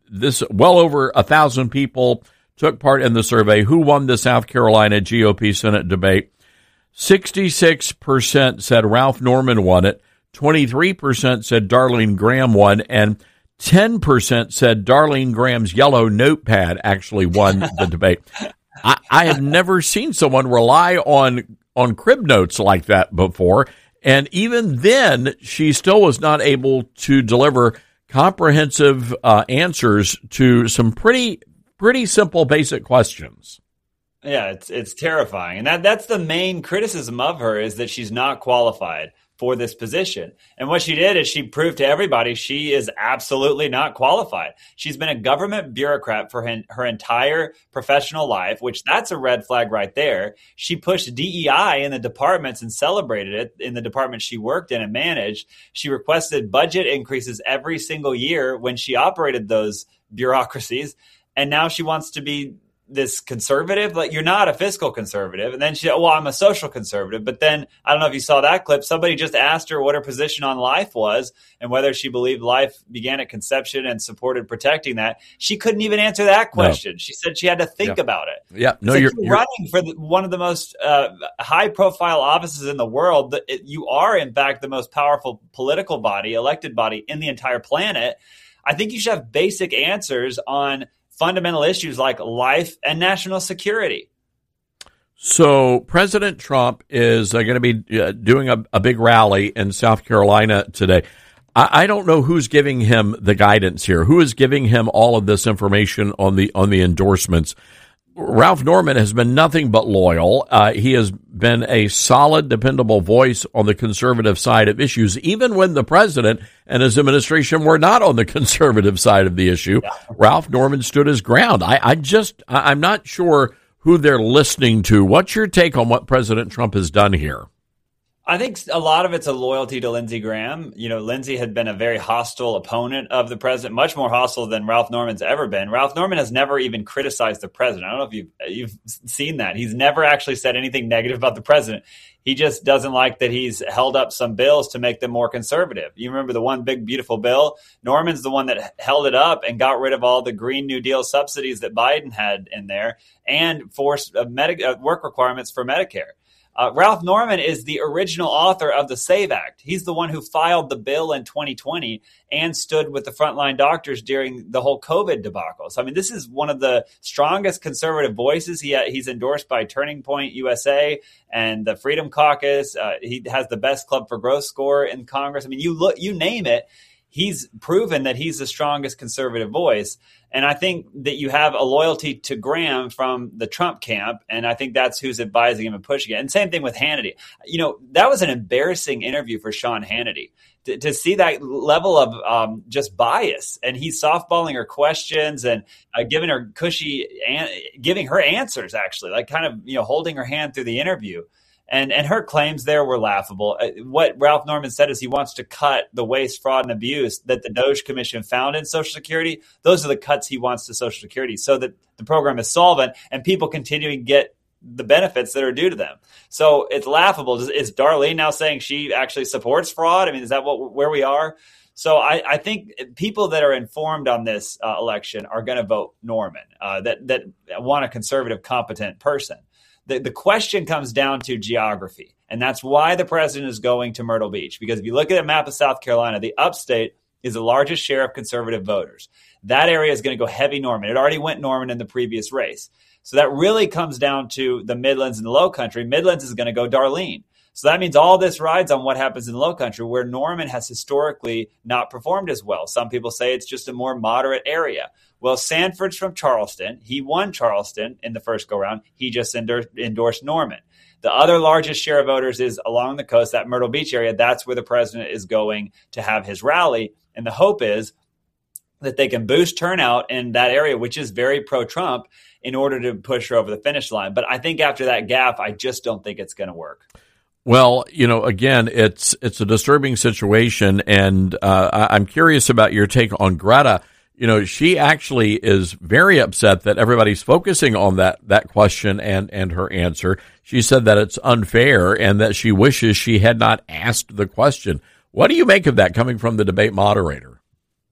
this well over a thousand people took part in the survey. Who won the South Carolina G O P Senate debate? sixty-six percent said Ralph Norman won it. twenty-three percent said Darlene Graham won, and ten percent said Darlene Graham's yellow notepad actually won the debate. I, I have never seen someone rely on on crib notes like that before, and even then, she still was not able to deliver comprehensive uh, answers to some pretty pretty simple, basic questions. Yeah, it's it's terrifying, and that that's the main criticism of her, is that she's not qualified for this position. And what she did is she proved to everybody she is absolutely not qualified. She's been a government bureaucrat for her, her entire professional life, which that's a red flag right there. She pushed D E I in the departments and celebrated it in the department she worked in and managed. She requested budget increases every single year when she operated those bureaucracies. And now she wants to be this conservative. Like, you're not a fiscal conservative. And then she, well, I'm a social conservative. But then I don't know if you saw that clip. Somebody just asked her what her position on life was and whether she believed life began at conception and supported protecting that. She couldn't even answer that question. No. She said she had to think yeah. about it. Yeah, no, like you're, you're you're running for the, one of the most uh, high-profile offices in the world. It, you are, in fact, the most powerful political body, elected body in the entire planet. I think you should have basic answers on fundamental issues like life and national security. So President Trump is uh, going to be uh, doing a, a big rally in South Carolina today. I, I don't know who's giving him the guidance here. Who is giving him all of this information on the on the endorsements? Ralph Norman has been nothing but loyal. Uh, he has been a solid, dependable voice on the conservative side of issues, even when the president and his administration were not on the conservative side of the issue. Yeah. Ralph Norman stood his ground. I, I just, I'm not sure who they're listening to. What's your take on what President Trump has done here? I think a lot of it's a loyalty to Lindsey Graham. You know, Lindsey had been a very hostile opponent of the president, much more hostile than Ralph Norman's ever been. Ralph Norman has never even criticized the president. I don't know if you've, you've seen that. He's never actually said anything negative about the president. He just doesn't like that he's held up some bills to make them more conservative. You remember the one big, beautiful bill? Norman's the one that held it up and got rid of all the Green New Deal subsidies that Biden had in there and forced uh, med- uh, work requirements for Medicare. Uh, Ralph Norman is the original author of the SAVE Act. He's the one who filed the bill in twenty twenty and stood with the frontline doctors during the whole COVID debacle. So, I mean, this is one of the strongest conservative voices. He, he's endorsed by Turning Point U S A and the Freedom Caucus. Uh, he has the best Club for Growth score in Congress. I mean, you look, you name it. He's proven that he's the strongest conservative voice. And I think that you have a loyalty to Graham from the Trump camp, and I think that's who's advising him and pushing it. And same thing with Hannity. You know, that was an embarrassing interview for Sean Hannity. To, to see that level of um, just bias, and he's softballing her questions and uh, giving her cushy, an- giving her answers, actually, like kind of, you know, holding her hand through the interview. And and her claims there were laughable. What Ralph Norman said is he wants to cut the waste, fraud, and abuse that the DOJ Commission found in Social Security. Those are the cuts he wants to Social Security so that the program is solvent and people continue to get the benefits that are due to them. So it's laughable. Is, is Darlene now saying she actually supports fraud? I mean, is that what where we are? So I, I think people that are informed on this uh, election are going to vote Norman, uh, that, that want a conservative, competent person. The, the question comes down to geography, and that's why the president is going to Myrtle Beach. Because if you look at a map of South Carolina, the upstate is the largest share of conservative voters. That area is going to go heavy Norman. It already went Norman in the previous race. So that really comes down to the Midlands and the Low Country. Midlands is going to go Darlene. So that means all this rides on what happens in the Low Country, where Norman has historically not performed as well. Some people say it's just a more moderate area. Well, Sanford's from Charleston. He won Charleston in the first go-round. He just endor- endorsed Norman. The other largest share of voters is along the coast, that Myrtle Beach area. That's where the president is going to have his rally. And the hope is that they can boost turnout in that area, which is very pro-Trump, in order to push her over the finish line. But I think after that gap, I just don't think it's going to work. Well, you know, again, it's it's a disturbing situation, and uh, I'm curious about your take on Greta. You know, she actually is very upset that everybody's focusing on that that question and, and her answer. She said that it's unfair and that she wishes she had not asked the question. What do you make of that coming from the debate moderator?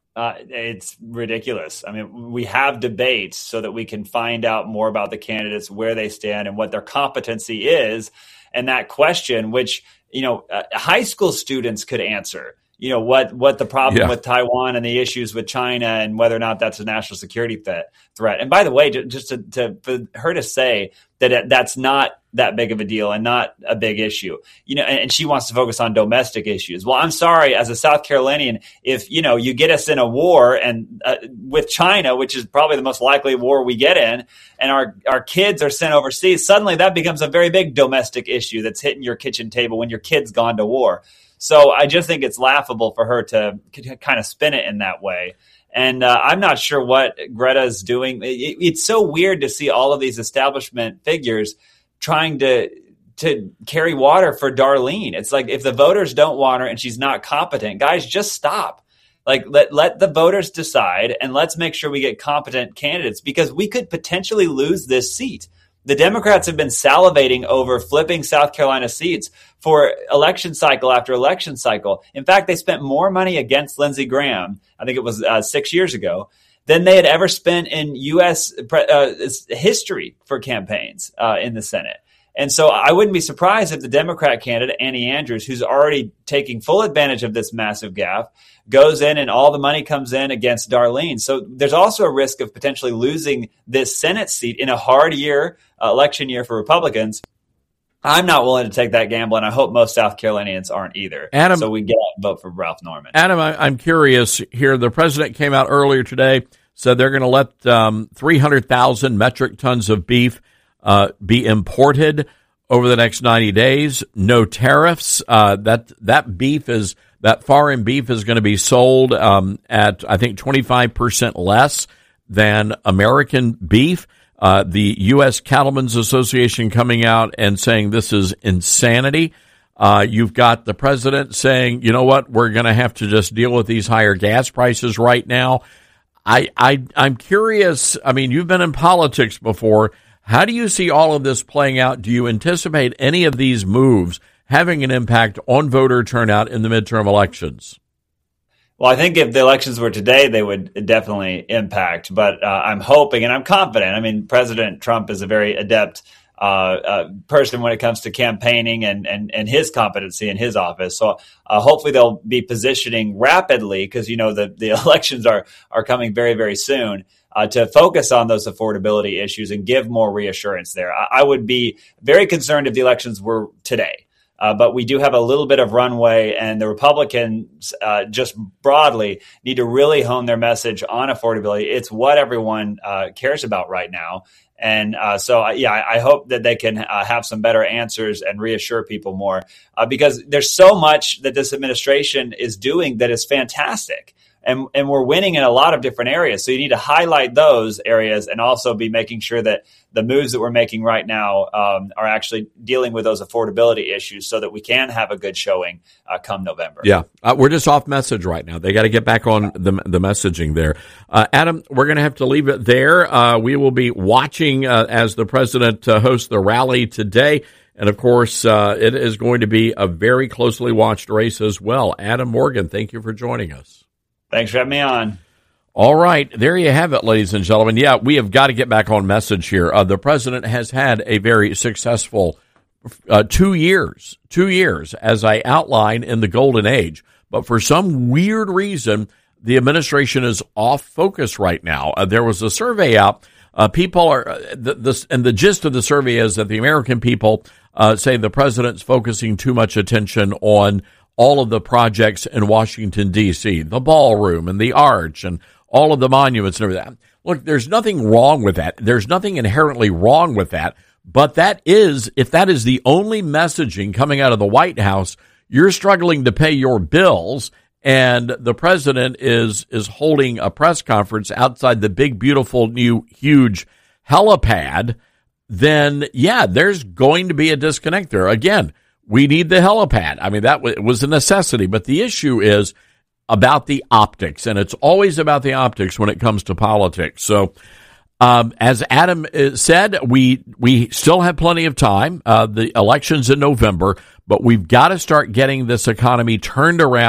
Uh, it's ridiculous. I mean, we have debates so that we can find out more about the candidates, where they stand and what their competency is. And that question, which, you know, uh, high school students could answer, you know, what, what the problem Yeah. with Taiwan and the issues with China and whether or not that's a national security th- threat. And by the way, just to, to for her to say that it, that's not that big of a deal and not a big issue, you know, and, and she wants to focus on domestic issues. Well, I'm sorry, as a South Carolinian, if, you know, you get us in a war and uh, with China, which is probably the most likely war we get in, and our, our kids are sent overseas, suddenly that becomes a very big domestic issue that's hitting your kitchen table when your kid's gone to war. So I just think it's laughable for her to kind of spin it in that way. And uh, I'm not sure what Greta's doing. It, it's so weird to see all of these establishment figures trying to to carry water for Darlene. It's like, if the voters don't want her and she's not competent, guys, just stop. Like, let let the voters decide, and let's make sure we get competent candidates, because we could potentially lose this seat. The Democrats have been salivating over flipping South Carolina seats for election cycle after election cycle. In fact, they spent more money against Lindsey Graham, I think it was uh, six years ago, than they had ever spent in U S uh, history for campaigns uh, in the Senate. And so I wouldn't be surprised if the Democrat candidate, Annie Andrews, who's already taking full advantage of this massive gaffe, goes in and all the money comes in against Darlene. So there's also a risk of potentially losing this Senate seat in a hard year, uh, election year for Republicans. I'm not willing to take that gamble, and I hope most South Carolinians aren't either. Adam, so we get out and vote for Ralph Norman. Adam, I, I'm curious here. The president came out earlier today, said they're going to let um, three hundred thousand metric tons of beef uh, be imported over the next ninety days. No tariffs. Uh, that that beef is that foreign beef is going to be sold um, at, I think, twenty-five percent less than American beef. Uh, the U S Cattlemen's Association coming out and saying this is insanity. Uh, you've got the president saying, you know what, we're going to have to just deal with these higher gas prices right now. I, I, I'm curious. I mean, you've been in politics before. How do you see all of this playing out? Do you anticipate any of these moves having an impact on voter turnout in the midterm elections? Well, I think if the elections were today, they would definitely impact. But uh, I'm hoping and I'm confident. I mean, President Trump is a very adept uh, uh, person when it comes to campaigning and, and, and his competency in his office. So uh, hopefully they'll be positioning rapidly, because, you know, the, the elections are, are coming very, very soon, uh, to focus on those affordability issues and give more reassurance there. I, I would be very concerned if the elections were today. Uh, but we do have a little bit of runway, and the Republicans uh, just broadly need to really hone their message on affordability. It's what everyone uh, cares about right now. And uh, so, uh, yeah, I, I hope that they can uh, have some better answers and reassure people more, uh, because there's so much that this administration is doing that is fantastic. And, and we're winning in a lot of different areas. So you need to highlight those areas and also be making sure that the moves that we're making right now um, are actually dealing with those affordability issues so that we can have a good showing uh, come November. Yeah, uh, we're just off message right now. They got to get back on the the messaging there. Uh, Adam, we're going to have to leave it there. Uh, we will be watching uh, as the president uh, hosts the rally today. And, of course, uh, it is going to be a very closely watched race as well. Adam Morgan, thank you for joining us. Thanks for having me on. All right. There you have it, ladies and gentlemen. Yeah, we have got to get back on message here. Uh, the president has had a very successful uh, two years, two years, as I outlined in the golden age. But for some weird reason, the administration is off focus right now. Uh, there was a survey out. Uh, people are uh, the, the, and the gist of the survey is that the American people uh, say the president's focusing too much attention on all of the projects in Washington, D C, the ballroom and the arch and all of the monuments and everything. Look, there's nothing wrong with that. There's nothing inherently wrong with that. But that is, if that is the only messaging coming out of the White House, you're struggling to pay your bills, and the president is is holding a press conference outside the big, beautiful, new, huge helipad, then, yeah, there's going to be a disconnect there. Again, we need the helipad. I mean, that was a necessity. But the issue is about the optics, and it's always about the optics when it comes to politics. So, um, as Adam said, we we still have plenty of time. Uh, the election's in November, but we've got to start getting this economy turned around.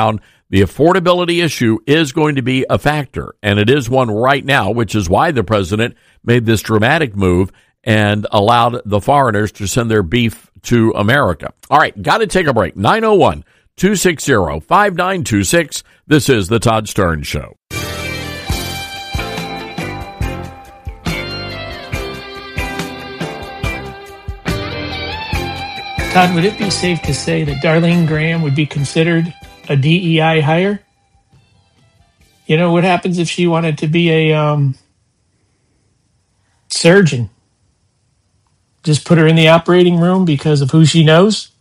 The affordability issue is going to be a factor, and it is one right now, which is why the president made this dramatic move and allowed the foreigners to send their beef to America. All right, got to take a break. nine oh one, two six zero, five nine two six. This is the Todd Stern Show. Todd, would it be safe to say that Darlene Graham would be considered a D E I hire? You know, what happens if she wanted to be a um, surgeon? Just put her in the operating room because of who she knows?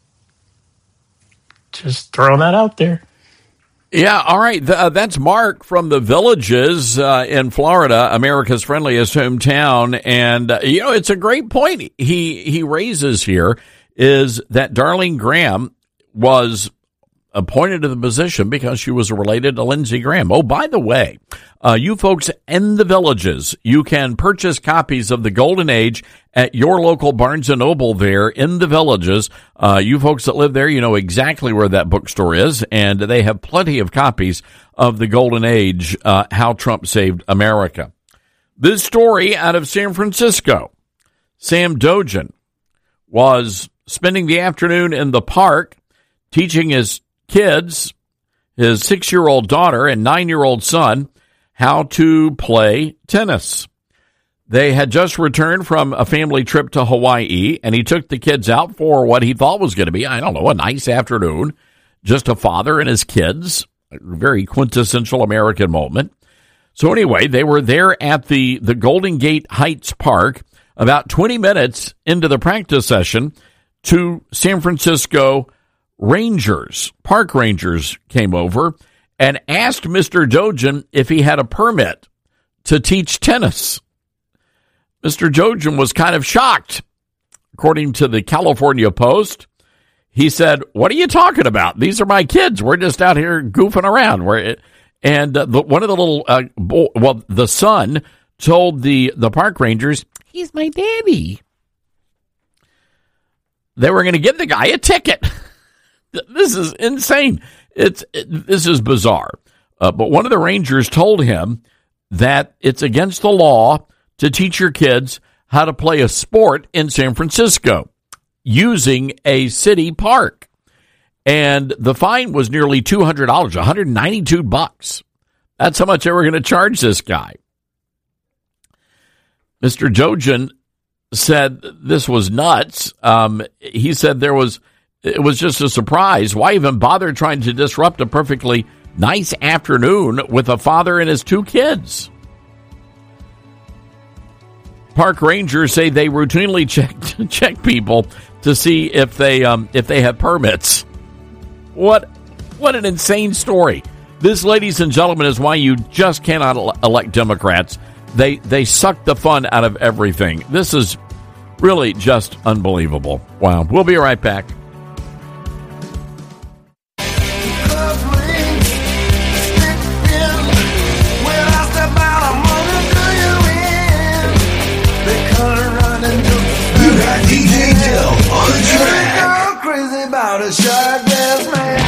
Just throwing that out there. Yeah, all right. Th- uh, that's Mark from the Villages uh, in Florida, America's friendliest hometown. And, uh, you know, it's a great point he, he raises here, is that Darlene Graham was appointed to the position because she was related to Lindsey Graham. Oh, by the way, uh, you folks in the Villages, you can purchase copies of The Golden Age at your local Barnes and Noble there in the Villages. Uh, you folks that live there, you know exactly where that bookstore is, and they have plenty of copies of The Golden Age, uh, How Trump Saved America. This story out of San Francisco. Sam Dojan was spending the afternoon in the park teaching his kids, his six-year-old daughter and nine-year-old son, how to play tennis. They had just returned from a family trip to Hawaii, and he took the kids out for what he thought was going to be, I don't know, a nice afternoon. Just a father and his kids, a very quintessential American moment. So anyway, they were there at the, the Golden Gate Heights Park. About twenty minutes into the practice session, two San Francisco Rangers, park rangers, came over and asked Mister Dojan if he had a permit to teach tennis. Mister Dojan was kind of shocked. According to the California Post, he said, "What are you talking about? These are my kids. We're just out here goofing around." We're, and uh, the, one of the little, uh, bo- well, the son told the, the park rangers, "He's my daddy." They were going to give the guy a ticket. This is insane. It's it, this is bizarre. Uh, but one of the rangers told him that it's against the law to teach your kids how to play a sport in San Francisco using a city park. And the fine was nearly two hundred dollars, one hundred ninety-two bucks. That's how much they were going to charge this guy. Mister Dojan said this was nuts. Um, he said there was It was just a surprise. Why even bother trying to disrupt a perfectly nice afternoon with a father and his two kids? Park rangers say they routinely check check people to see if they um, if they have permits. What what an insane story! This, ladies and gentlemen, is why you just cannot elect Democrats. They they suck the fun out of everything. This is really just unbelievable. Wow. We'll be right back. D J Dill on the track. Crazy about a shark man.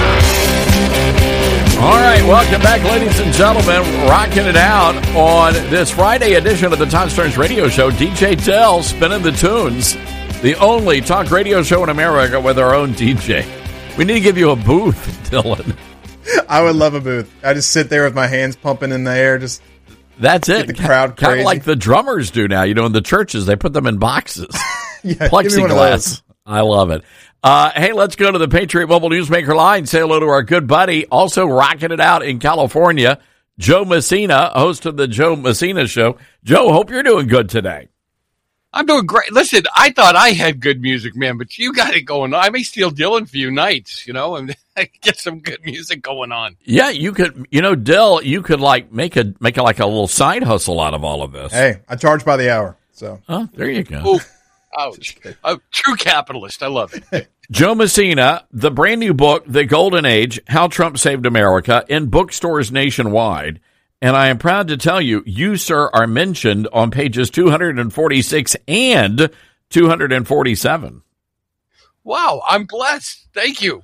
All right, welcome back, ladies and gentlemen. Rocking it out on this Friday edition of the Todd Stern's Radio Show. D J Dill spinning the tunes. The only talk radio show in America with our own D J. We need to give you a booth, Dylan. I would love a booth. I just sit there with my hands pumping in the air, just That's it. Get the crowd crazy. Kind of like the drummers do now. You know, in the churches, they put them in boxes. Yeah, plexiglass. I love it. Uh, hey, let's go to the Patriot Mobile Newsmaker line. Say hello to our good buddy, also rocking it out in California, Joe Messina, host of the Joe Messina Show. Joe, hope you're doing good today. I'm doing great. Listen, I thought I had good music, man, but you got it going on. I may steal Dylan for you nights, you know, and get some good music going on. Yeah, you could, you know, Dill, you could like make a make a, like a little side hustle out of all of this. Hey, I charge by the hour, so oh, there you go. Ooh, ouch! A true capitalist. I love it. Joe Messina, the brand new book, The Golden Age: How Trump Saved America, in bookstores nationwide. And I am proud to tell you, you, sir, are mentioned on pages two forty-six and two forty-seven. Wow, I'm blessed. Thank you.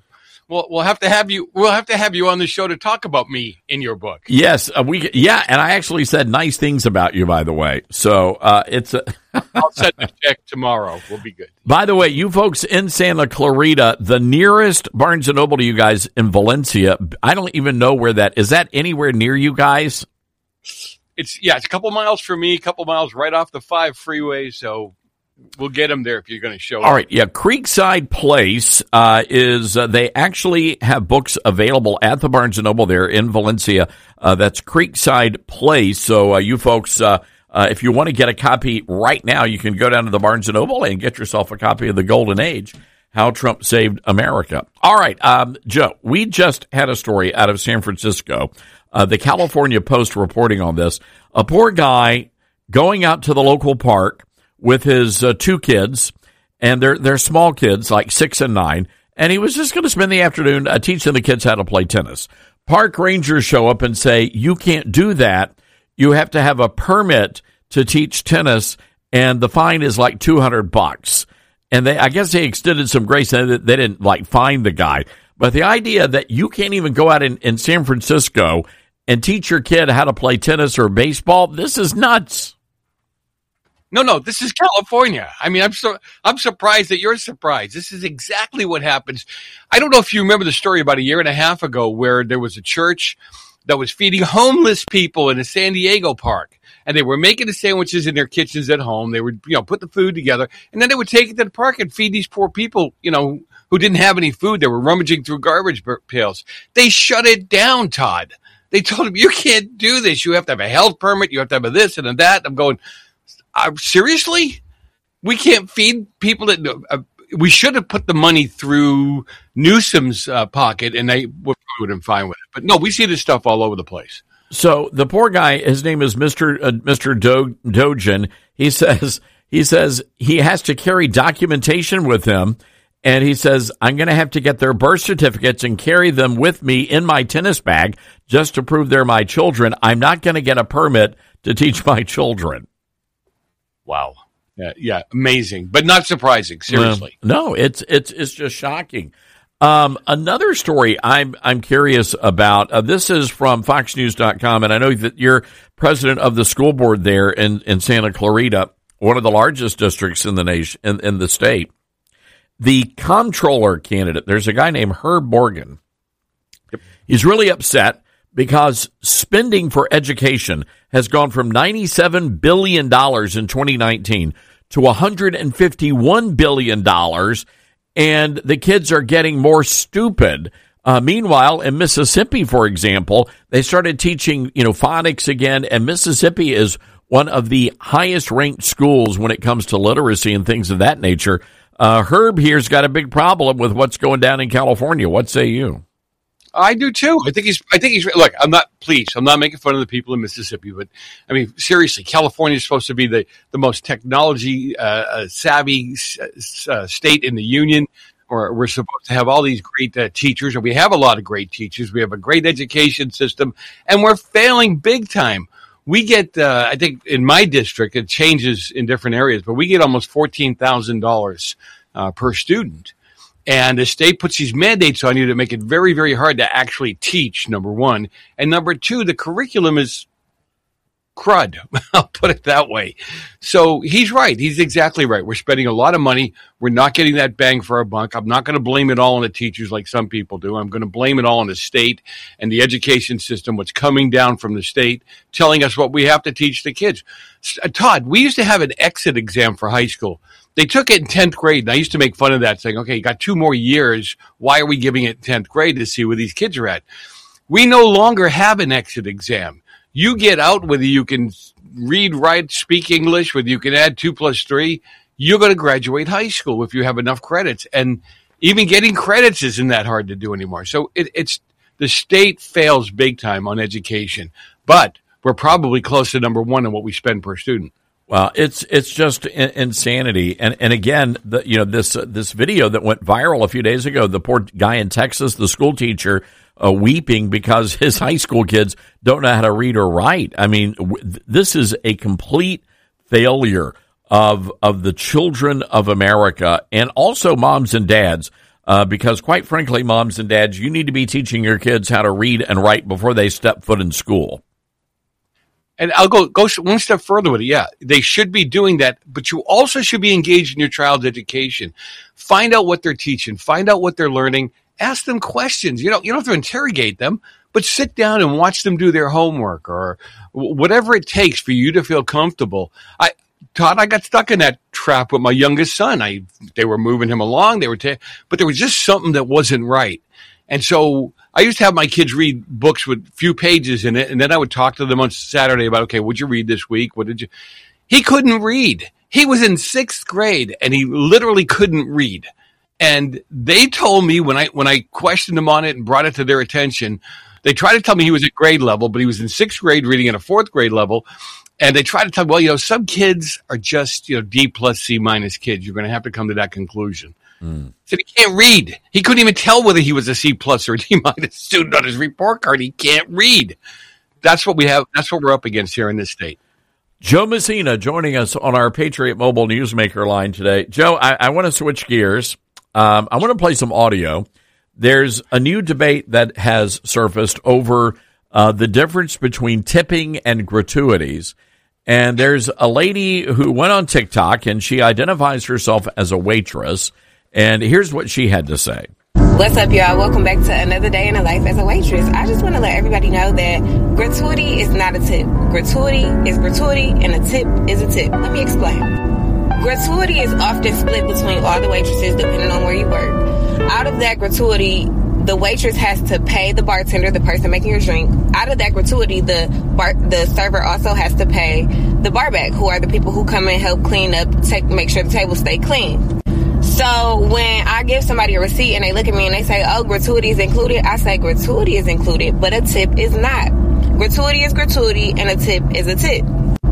We'll, we'll have to have you. We'll have to have you on the show to talk about me in your book. Yes, uh, we. Yeah, and I actually said nice things about you, by the way. So uh, it's. A I'll send the check tomorrow. We'll be good. By the way, you folks in Santa Clarita, the nearest Barnes and Noble to you guys in Valencia. I don't even know where that is. That anywhere near you guys? It's yeah, it's a couple miles from me, a couple miles right off the five freeway. So. We'll get them there if you're going to show up. All right, yeah. Creekside Place uh, is, uh, they actually have books available at the Barnes & Noble there in Valencia. Uh, that's Creekside Place. So uh, you folks, uh, uh, if you want to get a copy right now, you can go down to the Barnes & Noble and get yourself a copy of The Golden Age, How Trump Saved America. All right, um, Joe, we just had a story out of San Francisco. Uh, the California Post reporting on this. A poor guy going out to the local park with his uh, two kids, and they're they're small kids, like six and nine, and he was just going to spend the afternoon uh, teaching the kids how to play tennis. Park rangers show up and say, you can't do that. You have to have a permit to teach tennis, and the fine is like two hundred bucks. And they, I guess they extended some grace. They, they didn't, like, fine the guy. But the idea that you can't even go out in, in San Francisco and teach your kid how to play tennis or baseball, this is nuts. No, no, this is California. I mean, I'm so I'm surprised that you're surprised. This is exactly what happens. I don't know if you remember the story about a year and a half ago where there was a church that was feeding homeless people in a San Diego park, and they were making the sandwiches in their kitchens at home. They would, you know, put the food together, and then they would take it to the park and feed these poor people, you know, who didn't have any food. They were rummaging through garbage pails. They shut it down, Todd. They told them, you can't do this. You have to have a health permit. You have to have a this and a that. I'm going, Uh, seriously? We can't feed people that uh, we should have put the money through Newsom's uh, pocket, and they would have been fine with it. But no, we see this stuff all over the place. So the poor guy, his name is Mister Uh, Mister Do- Dogen. He says he says he has to carry documentation with him, and he says I'm going to have to get their birth certificates and carry them with me in my tennis bag just to prove they're my children. I'm not going to get a permit to teach my children. Wow. Yeah, yeah, amazing, but not surprising. Seriously, um, no, it's it's it's just shocking. Um, another story I'm I'm curious about. Uh, this is from Fox News dot com, and I know that you're president of the school board there in, in Santa Clarita, one of the largest districts in the nation in, in the state. The comptroller candidate, there's a guy named Herb Morgan. Yep. He's really upset because spending for education has gone from ninety-seven billion dollars in twenty nineteen to one hundred fifty-one billion dollars, and the kids are getting more stupid. Uh, meanwhile, in Mississippi, for example, they started teaching, you know, phonics again, and Mississippi is one of the highest-ranked schools when it comes to literacy and things of that nature. Uh, Herb here's got a big problem with what's going down in California. What say you? I do too. I think he's. I think he's. Look, I'm not. Please, I'm not making fun of the people in Mississippi, but I mean, seriously, California is supposed to be the the most technology uh, savvy uh, state in the union. Or we're supposed to have all these great uh, teachers, and we have a lot of great teachers. We have a great education system, and we're failing big time. We get, uh, I think, in my district, it changes in different areas, but we get almost fourteen thousand dollars uh, per student. And the state puts these mandates on you to make it very, very hard to actually teach, number one. And number two, the curriculum is crud. I'll put it that way. So he's right. He's exactly right. We're spending a lot of money. We're not getting that bang for our buck. I'm not going to blame it all on the teachers like some people do. I'm going to blame it all on the state and the education system, what's coming down from the state, telling us what we have to teach the kids. Todd, we used to have an exit exam for high school. They took it in tenth grade, and I used to make fun of that, saying, okay, you got two more years. Why are we giving it in tenth grade to see where these kids are at? We no longer have an exit exam. You get out whether you can read, write, speak English, whether you can add two plus three, you're going to graduate high school if you have enough credits. And even getting credits isn't that hard to do anymore. So it, it's the state fails big time on education, but we're probably close to number one in what we spend per student. Well, it's it's just insanity, and and again, the, you know this uh, this video that went viral a few days ago. The poor guy in Texas, the school teacher, uh, weeping because his high school kids don't know how to read or write. I mean, w- this is a complete failure of of the children of America, and also moms and dads. Uh, because, quite frankly, moms and dads, you need to be teaching your kids how to read and write before they step foot in school. And I'll go go one step further with it. Yeah, they should be doing that, but you also should be engaged in your child's education. Find out what they're teaching. Find out what they're learning. Ask them questions. You know, you don't have to interrogate them, but sit down and watch them do their homework or whatever it takes for you to feel comfortable. I, Todd, I got stuck in that trap with my youngest son. I they were moving him along. They were, ta- but there was just something that wasn't right, and so. I used to have my kids read books with few pages in it, and then I would talk to them on Saturday about, okay, what'd you read this week? What did you? He couldn't read. He was in sixth grade, and he literally couldn't read. And they told me when I when I questioned them on it and brought it to their attention, they tried to tell me he was at grade level, but he was in sixth grade reading at a fourth grade level. And they tried to tell me, well, you know, some kids are just, you know, D plus, C minus kids. You're going to have to come to that conclusion. Mm. Said he can't read. He couldn't even tell whether he was a C plus or a D minus student on his report card. He can't read. That's what we have. That's what we're up against here in this state. Joe Messina joining us on our Patriot Mobile Newsmaker line today. Joe, I, I want to switch gears. Um, I want to play some audio. There's a new debate that has surfaced over uh, the difference between tipping and gratuities. And there's a lady who went on TikTok, and she identifies herself as a waitress. And here's what she had to say. What's up, y'all? Welcome back to another day in the life as a waitress. I just want to let everybody know that gratuity is not a tip. Gratuity is gratuity, and a tip is a tip. Let me explain. Gratuity is often split between all the waitresses depending on where you work. Out of that gratuity, the waitress has to pay the bartender, the person making your drink. Out of that gratuity, the bar, the server also has to pay the barback, who are the people who come and help clean up, take make sure the tables stay clean. So when I give somebody a receipt and they look at me and they say, oh, gratuity is included, I say gratuity is included, but a tip is not. Gratuity is gratuity and a tip is a tip.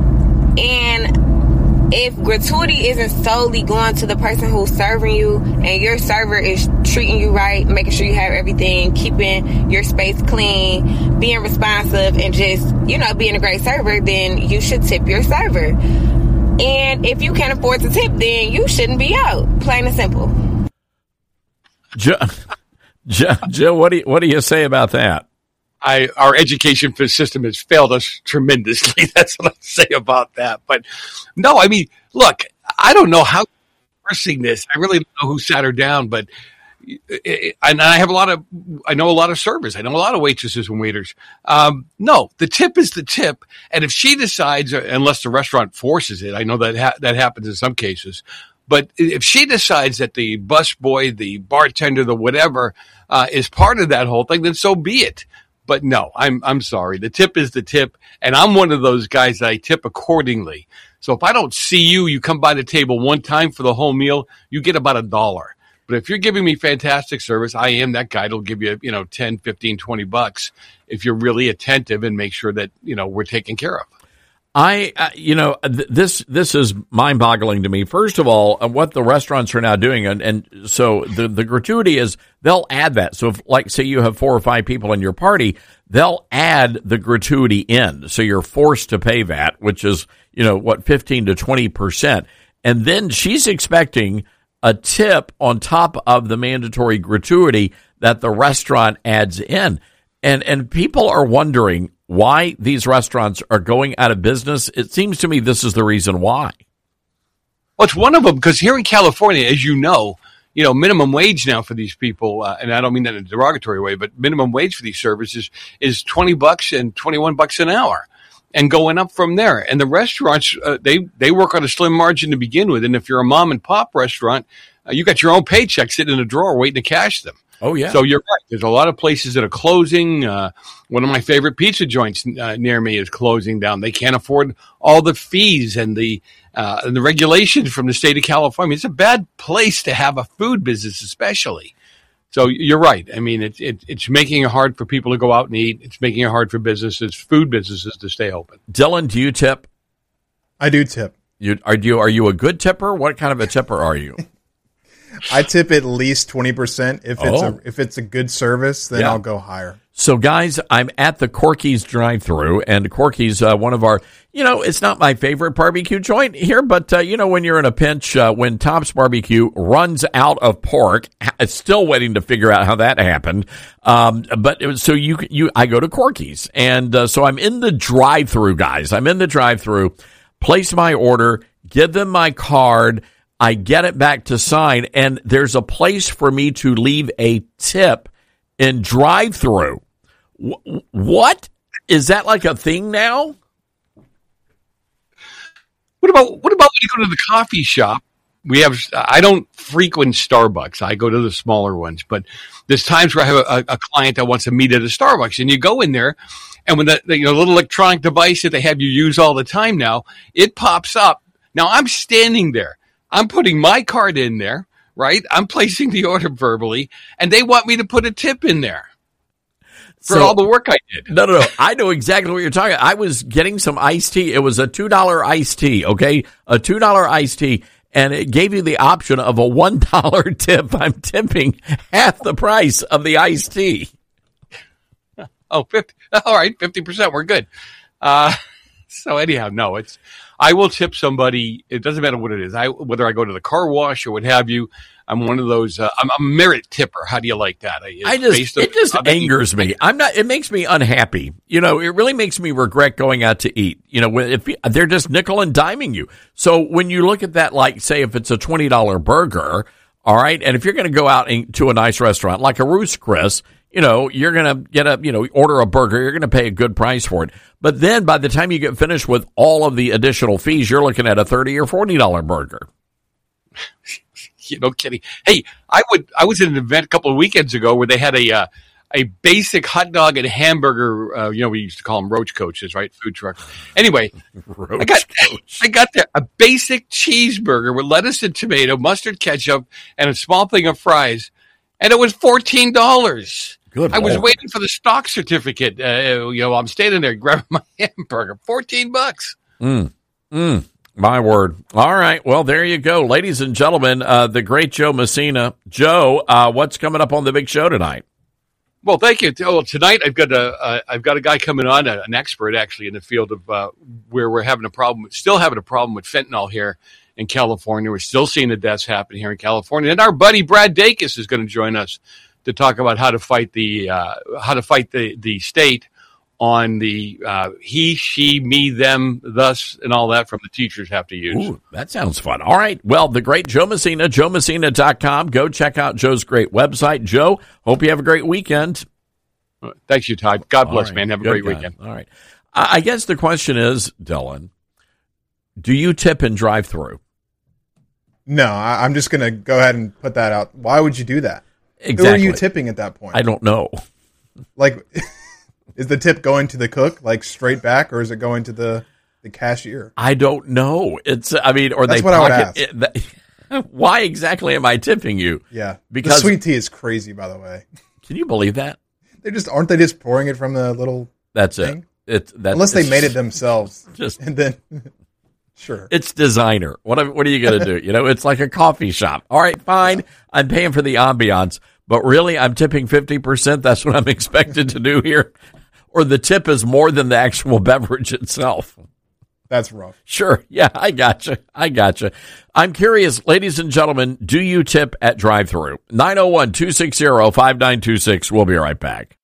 And if gratuity isn't solely going to the person who's serving you and your server is treating you right, making sure you have everything, keeping your space clean, being responsive, and just, you know, being a great server, then you should tip your server. And if you can't afford to tip, then you shouldn't be out. Plain and simple. Joe, Joe, Joe what do you, what do you say about that? I, our education system has failed us tremendously. That's what I say about that. But no, I mean, look, I don't know how forcing this. I really don't know who sat her down, but and I have a lot of, I know a lot of servers. I know a lot of waitresses and waiters. Um, no, the tip is the tip. And if she decides, unless the restaurant forces it, I know that ha- that happens in some cases. But if she decides that the busboy, the bartender, the whatever, uh, is part of that whole thing, then so be it. But no, I'm I'm sorry. The tip is the tip, and I'm one of those guys that I tip accordingly. So if I don't see you, you come by the table one time for the whole meal, you get about a dollar. But if you're giving me fantastic service, I am that guy that'll give you, you know, ten, fifteen, twenty bucks if you're really attentive and make sure that, you know, we're taken care of. I, uh, you know, th- this this is mind-boggling to me. First of all, uh, what the restaurants are now doing, and, and so the, the gratuity is they'll add that. So if, like, say you have four or five people in your party, they'll add the gratuity in. So you're forced to pay that, which is, you know, what, fifteen to twenty percent. And then she's expecting a tip on top of the mandatory gratuity that the restaurant adds in. And and people are wondering why these restaurants are going out of business. It seems to me this is the reason why. Well, it's one of them, because here in California, as you know, you know, minimum wage now for these people, uh, and I don't mean that in a derogatory way, but minimum wage for these services is twenty bucks and twenty-one bucks an hour, and going up from there. And the restaurants, uh, they, they work on a slim margin to begin with. And if you're a mom and pop restaurant, uh, you got your own paycheck sitting in a drawer waiting to cash them. Oh, yeah. So you're right. There's a lot of places that are closing. Uh, one of my favorite pizza joints uh, near me is closing down. They can't afford all the fees and the uh, and the regulations from the state of California. It's a bad place to have a food business, especially. So you're right. I mean, it, it, it's making it hard for people to go out and eat. It's making it hard for businesses, food businesses, to stay open. Dylan, do you tip? I do tip. You are you are you a good tipper? What kind of a tipper are you? I tip at least twenty percent. If it's oh. a if it's a good service, then yeah. I'll go higher. So, guys, I'm at the Corky's drive-thru, and Corky's uh, one of our, you know, it's not my favorite barbecue joint here, but, uh, you know, when you're in a pinch, uh, when Tom's Barbecue runs out of pork, it's still waiting to figure out how that happened. Um, but it was, so you, you, I go to Corky's, and uh, so I'm in the drive-thru, guys. I'm in the drive-thru, place my order, give them my card, I get it back to sign, and there's a place for me to leave a tip in drive-thru. What? Is that like a thing now? What about what about when you go to the coffee shop? We have. I don't frequent Starbucks. I go to the smaller ones, but there's times where I have a, a client that wants to meet at a Starbucks, and you go in there, and when the, the you know, little electronic device that they have you use all the time now, it pops up. Now I'm standing there. I'm putting my card in there, right? I'm placing the order verbally, and they want me to put a tip in there. For So- all the work I did. No, no, no. I know exactly what you're talking about. I was getting some iced tea. It was a two dollar iced tea, okay? A two dollar iced tea, and it gave you the option of a one dollar tip. I'm tipping half the price of the iced tea. Oh, fifty all right, fifty percent. We're good. Uh, so anyhow, no, it's, I will tip somebody. It doesn't matter what it is. I, whether I go to the car wash or what have you, I'm one of those, uh, I'm a merit tipper. How do you like that? It's I just, based on- it just on- angers me. I'm not, it makes me unhappy. You know, it really makes me regret going out to eat. You know, when- if they're just nickel and diming you. So when you look at that, like, say, if it's a twenty dollar burger, all right, and if you're going to go out and, to a nice restaurant like a Ruth's Chris, you know, you're going to get a, you know, order a burger, you're going to pay a good price for it. But then by the time you get finished with all of the additional fees, you're looking at a thirty or forty dollar burger. You know, kidding. Hey, I would. I was at an event a couple of weekends ago where they had a uh, a basic hot dog and hamburger. Uh, you know, we used to call them roach coaches, right? Food truck. Anyway, I got I got there a basic cheeseburger with lettuce and tomato, mustard, ketchup, and a small thing of fries, and it was fourteen dollars. Good I was Lord. waiting for the stock certificate. Uh, you know, I'm standing there grabbing my hamburger. Fourteen bucks. Mm. Mm. My word. All right. Well, there you go. Ladies and gentlemen, uh, the great Joe Messina. Joe, uh, what's coming up on the big show tonight? Well, thank you. Oh, tonight I've got a uh, I've got a guy coming on, uh, an expert actually in the field of uh, where we're having a problem, still having a problem with fentanyl here in California. We're still seeing the deaths happen here in California, and our buddy Brad Dacus is going to join us to talk about how to fight the uh, how to fight the the state on the uh, he, she, me, them, thus, and all that from the teachers have to use. Ooh, that sounds fun. All right. Well, the great Joe Messina, joe messina dot com. Go check out Joe's great website. Joe, hope you have a great weekend. Thanks, you, Todd. God bless, right. man. Have a Good great guy. weekend. All right. I I guess the question is, Dylan, do you tip and drive through? No, I, I'm just going to go ahead and put that out. Why would you do that? Exactly. Who are you tipping at that point? I don't know. Like, is the tip going to the cook, like straight back, or is it going to the, the cashier? I don't know. It's, I mean, or That's they what I would pocket ask. it. That, why exactly am I tipping you? Yeah, Because the sweet tea is crazy, by the way. Can you believe that? They just aren't they just pouring it from the little That's thing? it. It's that Unless they it's made it themselves, Just and then sure, it's designer. What am- what are you going to do? You know, it's like a coffee shop. All right, fine. I'm paying for the ambiance, but really, I'm tipping fifty percent. That's what I'm expected to do here, or the tip is more than the actual beverage itself. That's rough. Sure. Yeah, I gotcha. I gotcha. I'm curious, ladies and gentlemen, do you tip at drive-thru? nine oh one, two six zero, five nine two six. We'll be right back.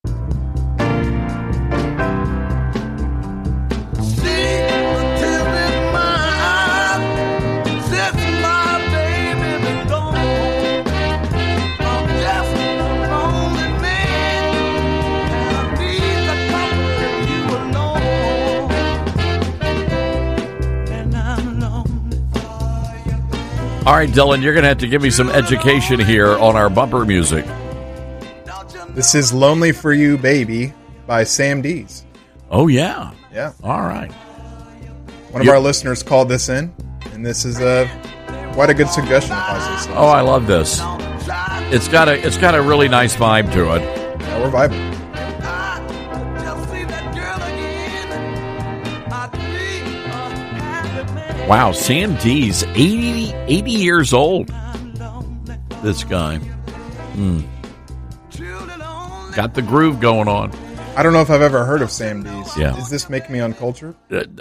All right, Dylan, you're going to have to give me some education here on our bumper music. This is Lonely for You, Baby by Sam Dees. Oh, yeah. Yeah. All right. One of You- our listeners called this in, and this is a quite a good suggestion, if I say so. Oh, I love this. It's got a it's got a really nice vibe to it. Yeah, we're vibing. Wow, Sam Dees, eighty, eighty years old. This guy. Hmm. Got got the groove going on. I don't know if I've ever heard of Sam Dees. Yeah. Does this make me uncultured?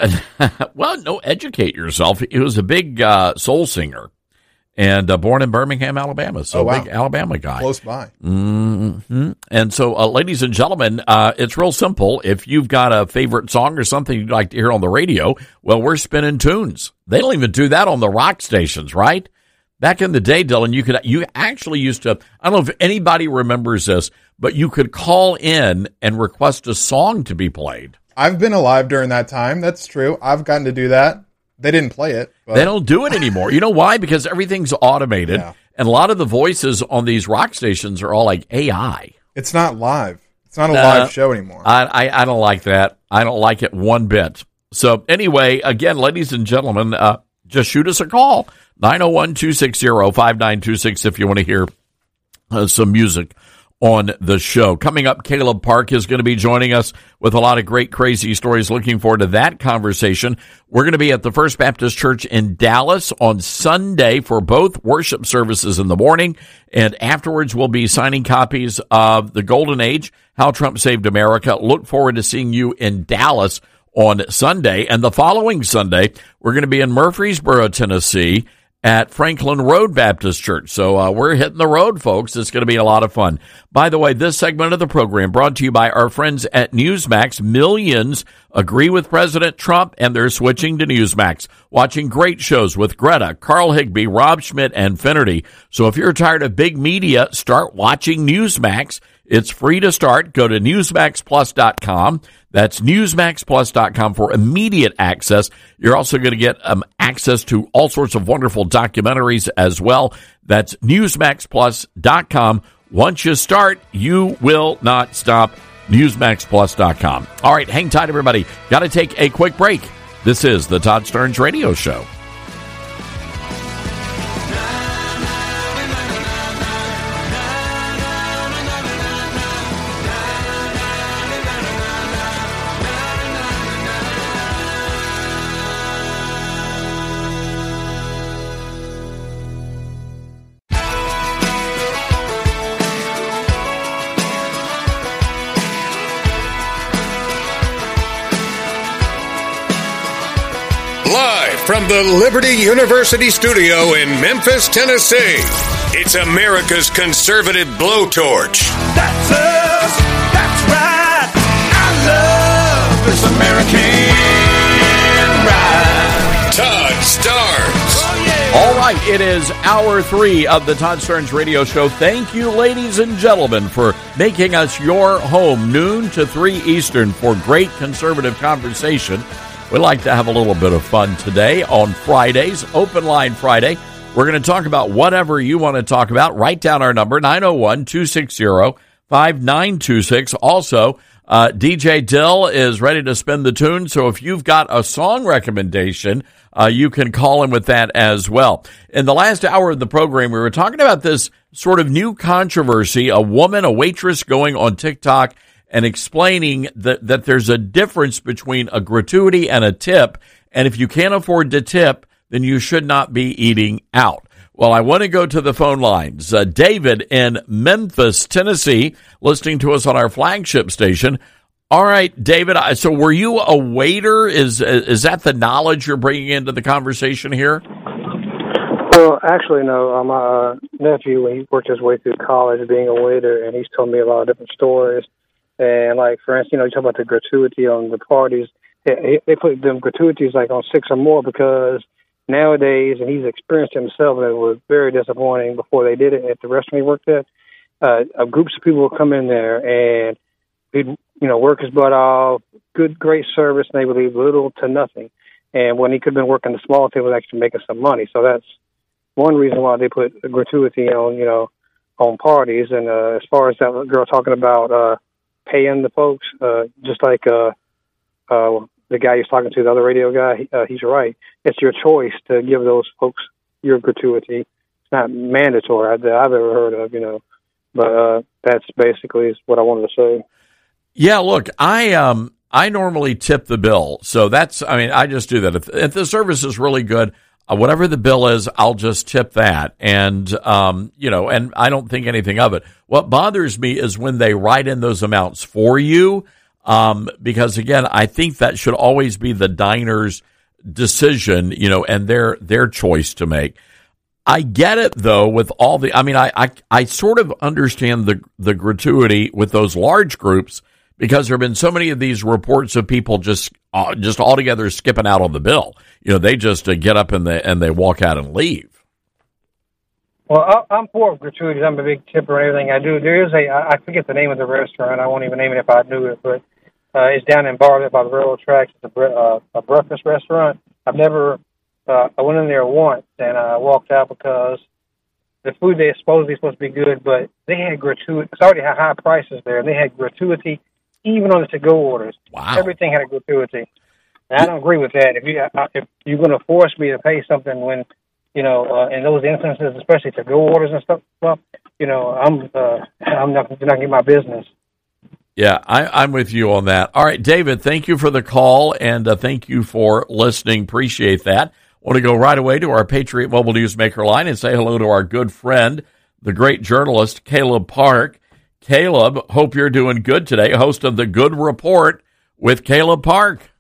Well, no, educate yourself. He was a big uh, soul singer and uh, born in Birmingham, Alabama. So Oh, wow. big Alabama guy. Close by. hmm And so, uh, ladies and gentlemen, uh, it's real simple. If you've got a favorite song or something you'd like to hear on the radio, well, we're spinning tunes. They don't even do that on the rock stations, right? Back in the day, Dylan, you could you actually used to, I don't know if anybody remembers this, but you could call in and request a song to be played. I've been alive during that time. That's true. I've gotten to do that. They didn't play it. But. They don't do it anymore. You know why? Because everything's automated, Yeah. and a lot of the voices on these rock stations are all like A I. It's not live. It's not a Uh, live show anymore. I, I I don't like that. I don't like it one bit. So anyway, again, ladies and gentlemen, uh, just shoot us a call, nine oh one, two six zero, five nine two six, if you want to hear uh, some music on the show. Coming up, Caleb Park is going to be joining us with a lot of great, crazy stories. Looking forward to that conversation. We're going to be at the First Baptist Church in Dallas on Sunday for both worship services in the morning, and afterwards we'll be signing copies of The Golden Age, How Trump Saved America. Look forward to seeing you in Dallas on Sunday. And the following Sunday, we're going to be in Murfreesboro, Tennessee at Franklin Road Baptist Church. So uh, we're hitting the road, folks. It's going to be a lot of fun. By the way, this segment of the program brought to you by our friends at Newsmax. Millions agree with President Trump, and they're switching to Newsmax, watching great shows with Greta, Carl Higbee, Rob Schmidt, and Finnerty. So if you're tired of big media, start watching Newsmax. It's free to start. Go to newsmax plus dot com. That's newsmax plus dot com for immediate access. You're also going to get um, access to all sorts of wonderful documentaries as well. That's newsmax plus dot com. Once you start, you will not stop. newsmax plus dot com. All right, hang tight, everybody. Got to take a quick break. This is the Todd Stearns Radio Show. Live from the Liberty University studio in Memphis, Tennessee, it's America's conservative blowtorch. That's us. That's right. I love this American ride. Todd Stearns. All right, it is hour three of the Todd Stearns Radio Show. Thank you, ladies and gentlemen, for making us your home, noon to three Eastern, for great conservative conversation. We like to have a little bit of fun today on Fridays, Open Line Friday. We're going to talk about whatever you want to talk about. Write down our number, nine oh one, two six zero, five nine two six. Also, uh, D J Dill is ready to spin the tune, so if you've got a song recommendation, uh, you can call in with that as well. In the last hour of the program, we were talking about this sort of new controversy, a woman, a waitress going on TikTok and explaining that, that there's a difference between a gratuity and a tip, and if you can't afford to tip, then you should not be eating out. Well, I want to go to the phone lines. Uh, David in Memphis, Tennessee, listening to us on our flagship station. All right, David, so were you a waiter? Is is that the knowledge you're bringing into the conversation here? Well, actually, no. Uh, my uh, nephew, when he worked his way through college being a waiter, and he's told me a lot of different stories. And, like, for instance, you know, you talk about the gratuity on the parties. They, they put them gratuities, like, on six or more because nowadays, and he's experienced it himself, and it was very disappointing before they did it at the restaurant he worked at. Uh, groups of people would come in there, and he'd, you know, work his butt off, good, great service, and they would leave little to nothing. And when he could have been working the small table, actually making some money. So that's one reason why they put a gratuity on, you know, on parties. And uh, as far as that girl talking about uh, paying the folks, uh, just like uh, uh, the guy he's talking to, the other radio guy, uh, he's right. It's your choice to give those folks your gratuity. It's not mandatory that I've ever heard of, you know. But uh, that's basically what I wanted to say. Yeah, look, I um I normally tip the bill, so that's I mean I just do that. If, if the service is really good, Uh, whatever the bill is, I'll just tip that. And, um, you know, and I don't think anything of it. What bothers me is when they write in those amounts for you, um, because, again, I think that should always be the diner's decision, you know, and their their choice to make. I get it, though, with all the – I mean, I, I, I sort of understand the the gratuity with those large groups because there have been so many of these reports of people just uh, just altogether skipping out on the bill. You know, they just uh, get up and they, and they walk out and leave. Well, I, I'm for gratuities. I'm a big tipper and everything I do. There is a, I forget the name of the restaurant. I won't even name it if I knew it, but uh, it's down in Bartlett by the railroad tracks. It's a, bre- uh, a breakfast restaurant. I've never, uh, I went in there once and I walked out because the food they supposedly supposed to be good, but they had gratuity. It's already had high prices there, and they had gratuity even on the to-go orders. Wow. Everything had a gratuity. And I don't agree with that. If you if you're going to force me to pay something when, you know, uh, in those instances, especially to go orders and stuff, well, you know, I'm uh, I'm not going to get my business. Yeah, I, I'm with you on that. All right, David, thank you for the call, and uh, thank you for listening. Appreciate that. Want to go right away to our Patriot Mobile Newsmaker line and say hello to our good friend, the great journalist, Caleb Park. Caleb, hope you're doing good today, host of The Good Report with Caleb Park.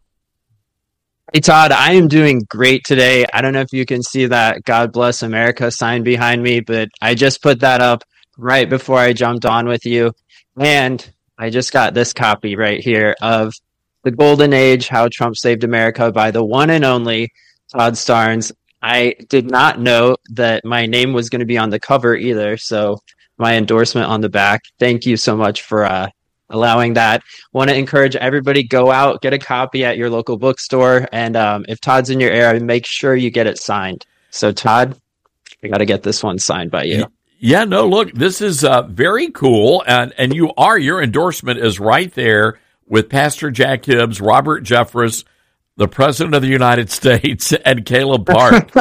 Hey, Todd, I am doing great today. I don't know if you can see that God Bless America sign behind me, but I just put that up right before I jumped on with you. And I just got this copy right here of The Golden Age, How Trump Saved America by the one and only Todd Starnes. I did not know that my name was going to be on the cover either, so my endorsement on the back. Thank you so much for uh, allowing that. Want to encourage everybody, go out, get a copy at your local bookstore, and um, if Todd's in your area, make sure you get it signed. So, Todd, we got to get this one signed by you. Yeah, no, look, this is uh, very cool, and, and you are, your endorsement is right there with Pastor Jack Hibbs, Robert Jeffress, the President of the United States, and Caleb Park.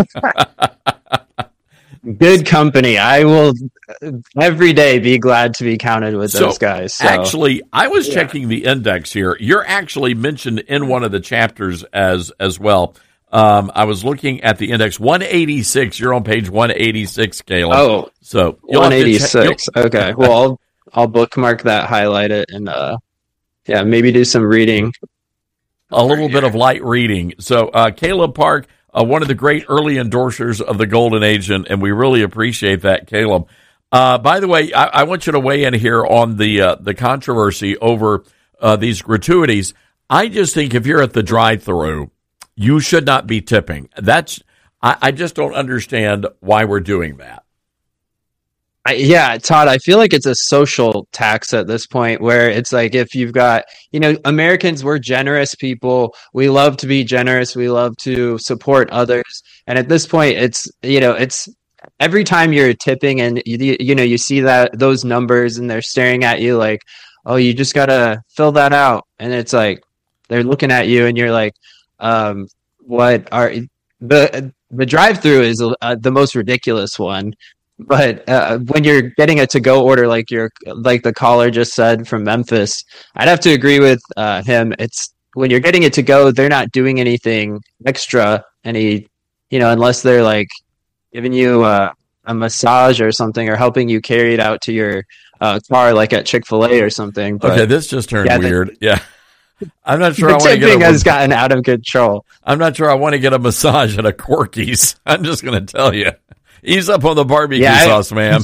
Good company. I will every day be glad to be counted with so, those guys. So. Actually, I was yeah. checking the index here. You're actually mentioned in one of the chapters as as well. Um, I was looking at the index one eighty-six. You're on page one eighty-six, Caleb. Oh, so one eighty-six. Check, okay. Well, I'll I'll bookmark that, highlight it, and uh, yeah, maybe do some reading. A little bit of light reading. So, uh, Caleb Park, uh, one of the great early endorsers of the Golden Age, and, and we really appreciate that, Caleb. Uh, by the way, I, I want you to weigh in here on the uh, the controversy over uh, these gratuities. I just think if you're at the drive-thru, you should not be tipping. That's I, I just don't understand why we're doing that. I, yeah, Todd, I feel like it's a social tax at this point where it's like if you've got, you know, Americans, we're generous people. We love to be generous. We love to support others. And at this point, it's, you know, it's every time you're tipping and, you, you know, you see that those numbers and they're staring at you like, oh, you just got to fill that out. And it's like they're looking at you and you're like, um, what are the the drive-through is uh, the most ridiculous one. But uh, when you're getting a to-go order, like you're like the caller just said from Memphis, I'd have to agree with uh, him. It's when you're getting it to go, they're not doing anything extra, any, you know, unless they're like giving you uh, a massage or something, or helping you carry it out to your uh, car, like at Chick-fil-A or something. But, okay, this just turned yeah, weird. The, yeah, I'm not sure. The I want to tipping get a, has gotten out of control. I'm not sure I want to get a massage at a Corky's. I'm just going to tell you. Ease up on the barbecue yeah, sauce, ma'am.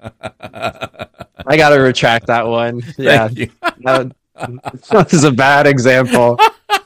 I got to retract that one. Yeah, that, that was a bad example.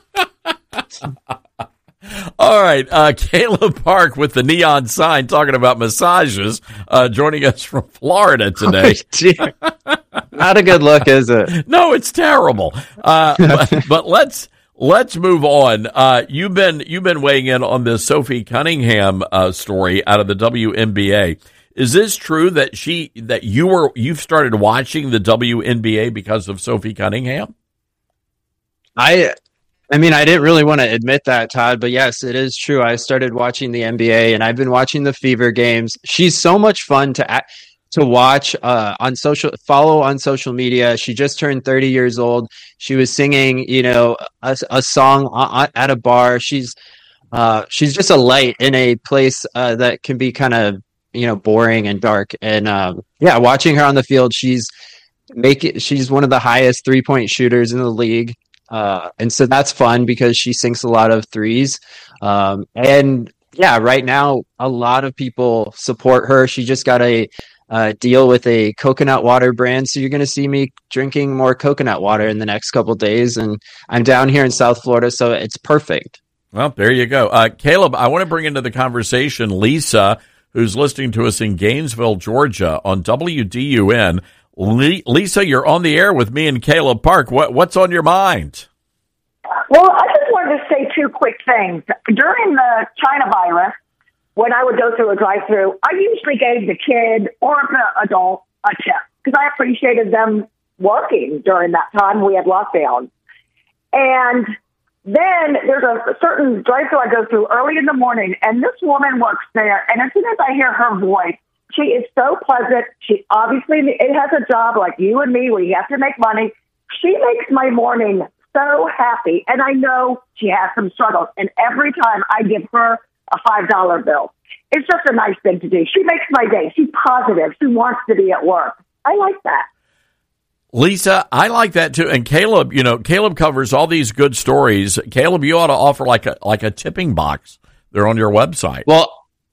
All right, uh, Caleb Park with the neon sign talking about massages, uh, joining us from Florida today. Oh, not a good look, is it? No, it's terrible. Uh, but, but let's. Let's move on. Uh, you've been you've been weighing in on this Sophie Cunningham uh, story out of the W N B A. Is this true that she that you were you've started watching the W N B A because of Sophie Cunningham? I I mean, I didn't really want to admit that, Todd, but yes, it is true. I started watching the N B A, and I've been watching the Fever games. She's so much fun to act. to watch uh, on social, follow on social media. She just turned thirty years old. She was singing, you know, a, a song at a bar. She's uh, she's just a light in a place uh, that can be kind of, you know, boring and dark. And um, yeah, watching her on the field, she's make it, she's one of the highest three point shooters in the league. Uh, and so that's fun because she sinks a lot of threes. Um, and yeah, right now, a lot of people support her. She just got a uh, deal with a coconut water brand. So you're going to see me drinking more coconut water in the next couple of days. And I'm down here in South Florida, so it's perfect. Well, there you go. Uh, Caleb, I want to bring into the conversation Lisa, who's listening to us in Gainesville, Georgia on W D U N. Le- Lisa, you're on the air with me and Caleb Park. What, what's on your mind? Well, I just wanted to say two quick things. During the China virus, when I would go through a drive-through, I usually gave the kid or the adult a tip because I appreciated them working during that time we had lockdown. And then there's a certain drive-through I go through early in the morning, and this woman works there, and as soon as I hear her voice, she is so pleasant. She obviously it has a job like you and me where you have to make money. She makes my morning so happy, and I know she has some struggles, and every time I give her a five dollar bill, it's just a nice thing to do. She makes my day. She's positive. She wants to be at work. I like that. Lisa, I like that too. And Caleb, you know, Caleb covers all these good stories. Caleb, you ought to offer like a like a tipping box there on your website. Well,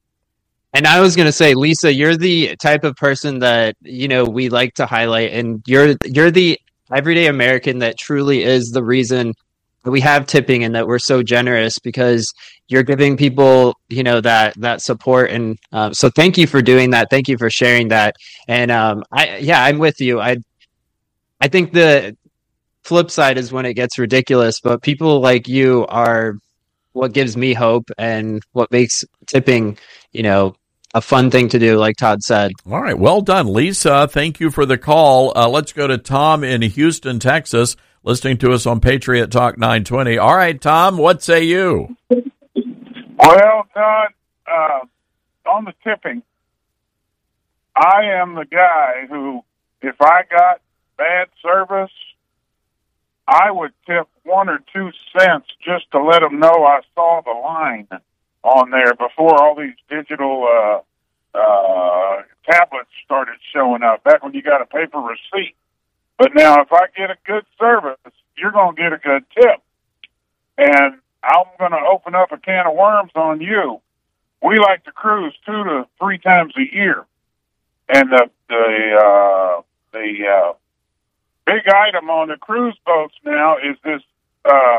and I was going to say, Lisa, you're the type of person that, you know, we like to highlight, and you're you're the everyday American that truly is the reason that we have tipping and that we're so generous, because you're giving people, you know, that that support. And um, so thank you for doing that. Thank you for sharing that. And um, I, yeah, I'm with you. I, I think the flip side is when it gets ridiculous, but people like you are what gives me hope and what makes tipping, you know, a fun thing to do, like Todd said. All right. Well done, Lisa. Thank you for the call. Uh, let's go to Tom in Houston, Texas, listening to us on Patriot Talk nine twenty. All right, Tom, what say you? Well, Todd, uh, on the tipping, I am the guy who, if I got bad service, I would tip one or two cents just to let them know I saw the line on there before all these digital uh, uh, tablets started showing up, back when you got a paper receipt. But now if I get a good service, you're going to get a good tip. And I'm going to open up a can of worms on you. We like to cruise two to three times a year. And the the uh, the uh, big item on the cruise boats now is this uh,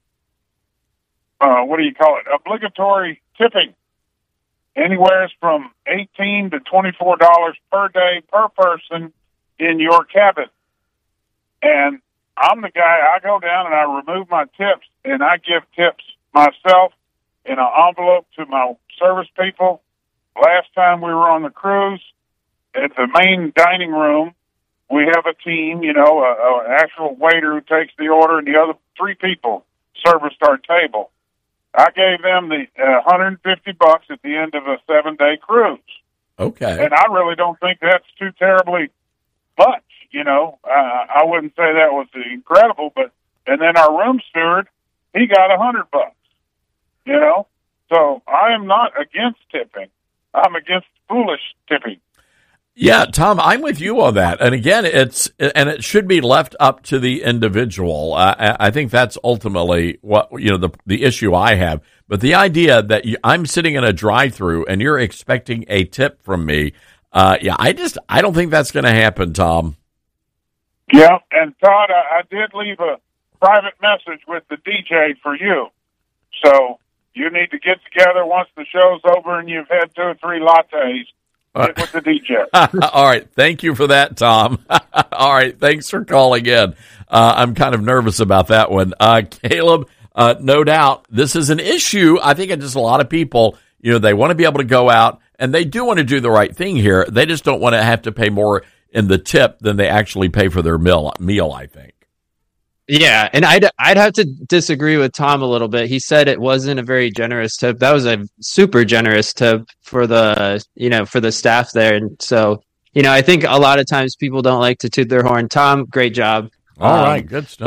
Uh, what do you call it? Obligatory tipping. Anywhere from eighteen to twenty-four dollars per day per person in your cabin. And I'm the guy, I go down and I remove my tips, and I give tips myself in an envelope to my service people. Last time we were on the cruise, at the main dining room, we have a team, you know, an actual waiter who takes the order, and the other three people serviced our table. I gave them the uh, one hundred fifty bucks at the end of a seven-day cruise. Okay. And I really don't think that's too terribly much, you know. Uh, I wouldn't say that was incredible, but, and then our room steward, he got a hundred bucks, you know. So I am not against tipping. I'm against foolish tipping. Yeah, Tom, I'm with you on that. And again, it's and it should be left up to the individual. I, I think that's ultimately what you know the the issue I have. But the idea that you, I'm sitting in a drive-through and you're expecting a tip from me, uh, yeah, I just I don't think that's going to happen, Tom. Yeah, and Todd, I, I did leave a private message with the D J for you. So you need to get together once the show's over and you've had two or three lattes. Get with the D J. All right. Thank you for that, Tom. All right. Thanks for calling in. Uh, I'm kind of nervous about that one. Uh, Caleb, uh, no doubt this is an issue. I think it's just a lot of people, you know, they want to be able to go out and they do want to do the right thing here. They just don't want to have to pay more in the tip than they actually pay for their meal, meal I think. Yeah, and I'd I'd have to disagree with Tom a little bit. He said it wasn't a very generous tip. That was a super generous tip for the you know for the staff there, and so you know I think a lot of times people don't like to toot their horn. Tom, great job. All um, right, good stuff. But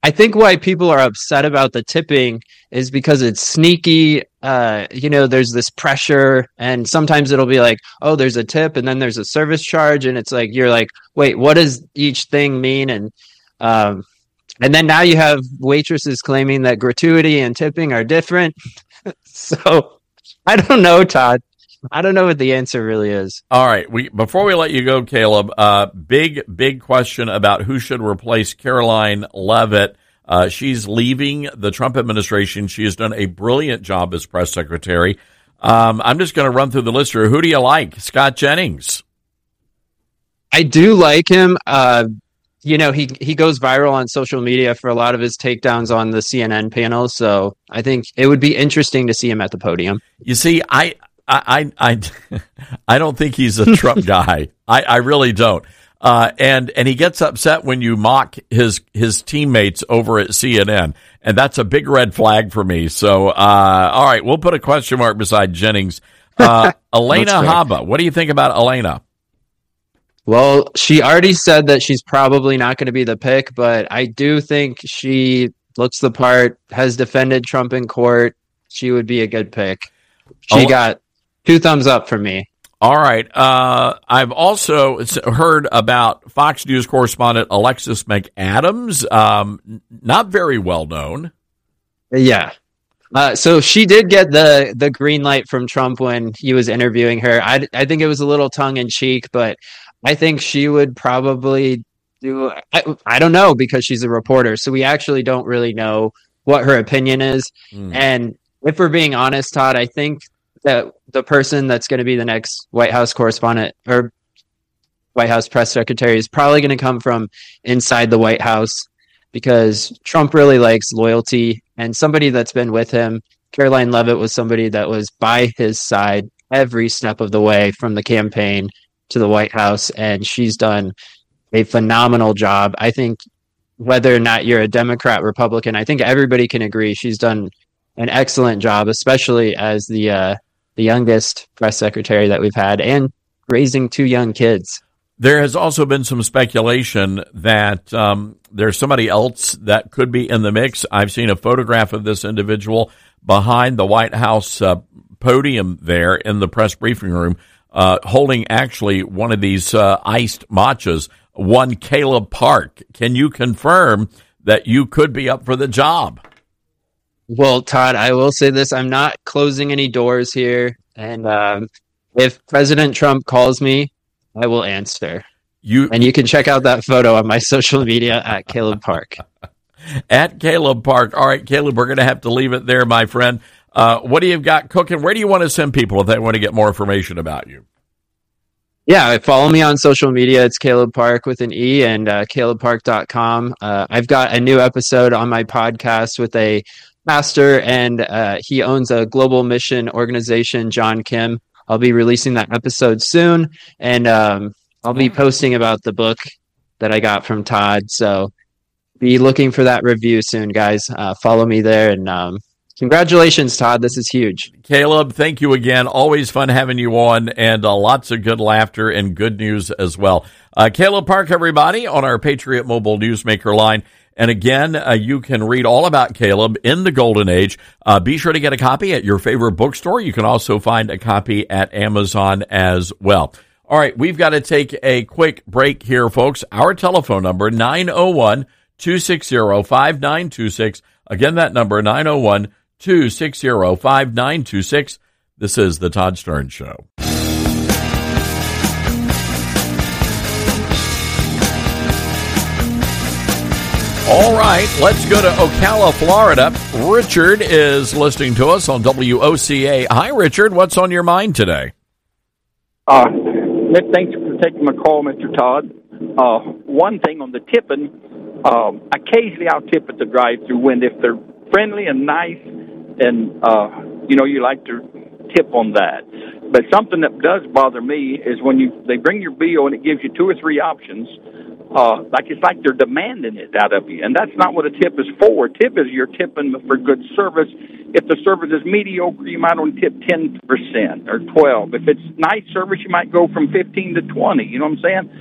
I think why people are upset about the tipping is because it's sneaky. Uh, you know, there's this pressure, and sometimes it'll be like, oh, there's a tip, and then there's a service charge, and it's like you're like, wait, what does each thing mean? And um, and then now you have waitresses claiming that gratuity and tipping are different. So I don't know, Todd. I don't know what the answer really is. All right. We before we let you go, Caleb, uh, big, big question about who should replace Karoline Leavitt. Uh, she's leaving the Trump administration. She has done a brilliant job as press secretary. Um, I'm just going to run through the list here. Who do you like? Scott Jennings. I do like him. Uh, you know, he, he goes viral on social media for a lot of his takedowns on the C N N panel. So I think it would be interesting to see him at the podium. You see, I... I, I, I don't think he's a Trump guy. I, I really don't. Uh, and, and he gets upset when you mock his, his teammates over at C N N. And that's a big red flag for me. So, uh, all right, we'll put a question mark beside Jennings. Uh, Elena Haba, what do you think about Elena? Well, she already said that she's probably not going to be the pick, but I do think she looks the part, has defended Trump in court. She would be a good pick. She oh. got two thumbs up for me. All right. Uh, I've also heard about Fox News correspondent Alexis McAdams. Um, not very well known. Yeah. Uh, so she did get the, the green light from Trump when he was interviewing her. I, I think it was a little tongue in cheek, but I think she would probably do, I, I don't know, because she's a reporter. So we actually don't really know what her opinion is. Mm. And if we're being honest, Todd, I think that the person that's going to be the next White House correspondent or White House press secretary is probably going to come from inside the White House, because Trump really likes loyalty, and somebody that's been with him. Karoline Leavitt was somebody that was by his side every step of the way from the campaign to the White House, and she's done a phenomenal job. I think whether or not you're a Democrat, Republican, I think everybody can agree she's done an excellent job, especially as the uh, the youngest press secretary that we've had, and raising two young kids. There has also been some speculation that um, there's somebody else that could be in the mix. I've seen a photograph of this individual behind the White House uh, podium there in the press briefing room, uh, holding actually one of these uh, iced matchas, one Caleb Park. Can you confirm that you could be up for the job? Well, Todd, I will say this. I'm not closing any doors here. And um, if President Trump calls me, I will answer. You And you can check out that photo on my social media at Caleb Park. At Caleb Park. All right, Caleb, we're going to have to leave it there, my friend. Uh, what do you got cooking? Where do you want to send people if they want to get more information about you? Yeah, follow me on social media. It's Caleb Park with an E, and uh, caleb park dot com. Uh, I've got a new episode on my podcast with a pastor, and uh, he owns a global mission organization, John Kim. I'll be releasing that episode soon, and um, I'll be posting about the book that I got from Todd. So be looking for that review soon, guys. Uh, follow me there, and um, congratulations, Todd. This is huge. Caleb, thank you again. Always fun having you on, and uh, lots of good laughter and good news as well. Uh, Caleb Park, everybody, on our Patriot Mobile Newsmaker line. And again, uh, you can read all about Caleb in the Golden Age. Uh, be sure to get a copy at your favorite bookstore. You can also find a copy at Amazon as well. All right, we've got to take a quick break here, folks. Our telephone number, nine oh one, two six zero, five nine two six. Again, that number, nine oh one, two six zero, five nine two six. This is The Todd Stern Show. All right, let's go to Ocala, Florida. Richard is listening to us on W O C A. Hi, Richard. What's on your mind today? Uh, thanks for taking my call, Mister Todd. Uh, one thing on the tipping, um, occasionally I'll tip at the drive-thru when if they're friendly and nice, and, uh, you know, you like to tip on that. But something that does bother me is when you they bring your bill and it gives you two or three options. Uh, like it's like they're demanding it out of you, and that's not what a tip is for. A tip is you're tipping for good service. If the service is mediocre, you might only tip ten percent or twelve. If it's nice service, you might go from fifteen to twenty. You know what I'm saying?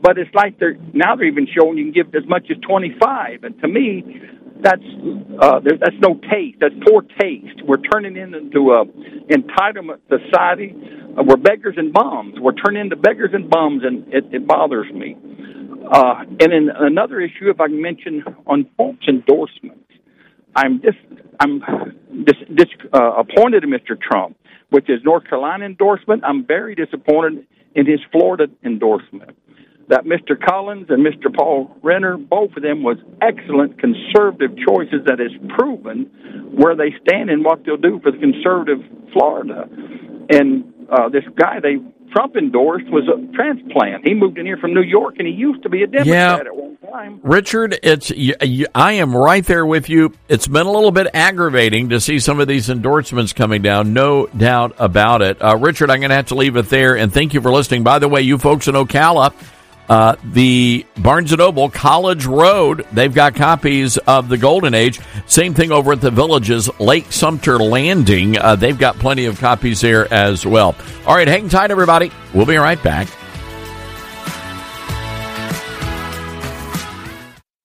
but it's like they're now they're even showing you can give as much as twenty-five, and to me, that's uh, that's no taste. That's poor taste. We're turning it into a entitlement society. Uh, we're beggars and bums. We're turning into beggars and bums, and it, it bothers me. Uh, and in another issue, if I can mention on Trump's endorsements, I'm dis I'm dis, dis, uh, appointed to Mister Trump, which is North Carolina endorsement. I'm very disappointed in his Florida endorsement. That Mister Collins and Mister Paul Renner, both of them was excellent conservative choices that has proven where they stand and what they'll do for the conservative Florida. And uh, this guy they Trump endorsed was a transplant. He moved in here from New York, and he used to be a Democrat yeah. at one time. Richard, it's you, you, I am right there with you. It's been a little bit aggravating to see some of these endorsements coming down, no doubt about it. Uh, Richard, I'm going to have to leave it there, and thank you for listening. By the way, you folks in Ocala, Uh, the Barnes and Noble College Road, they've got copies of The Golden Age. Same thing over at the Villages Lake Sumter Landing. Uh, they've got plenty of copies there as well. All right, hang tight, everybody. We'll be right back.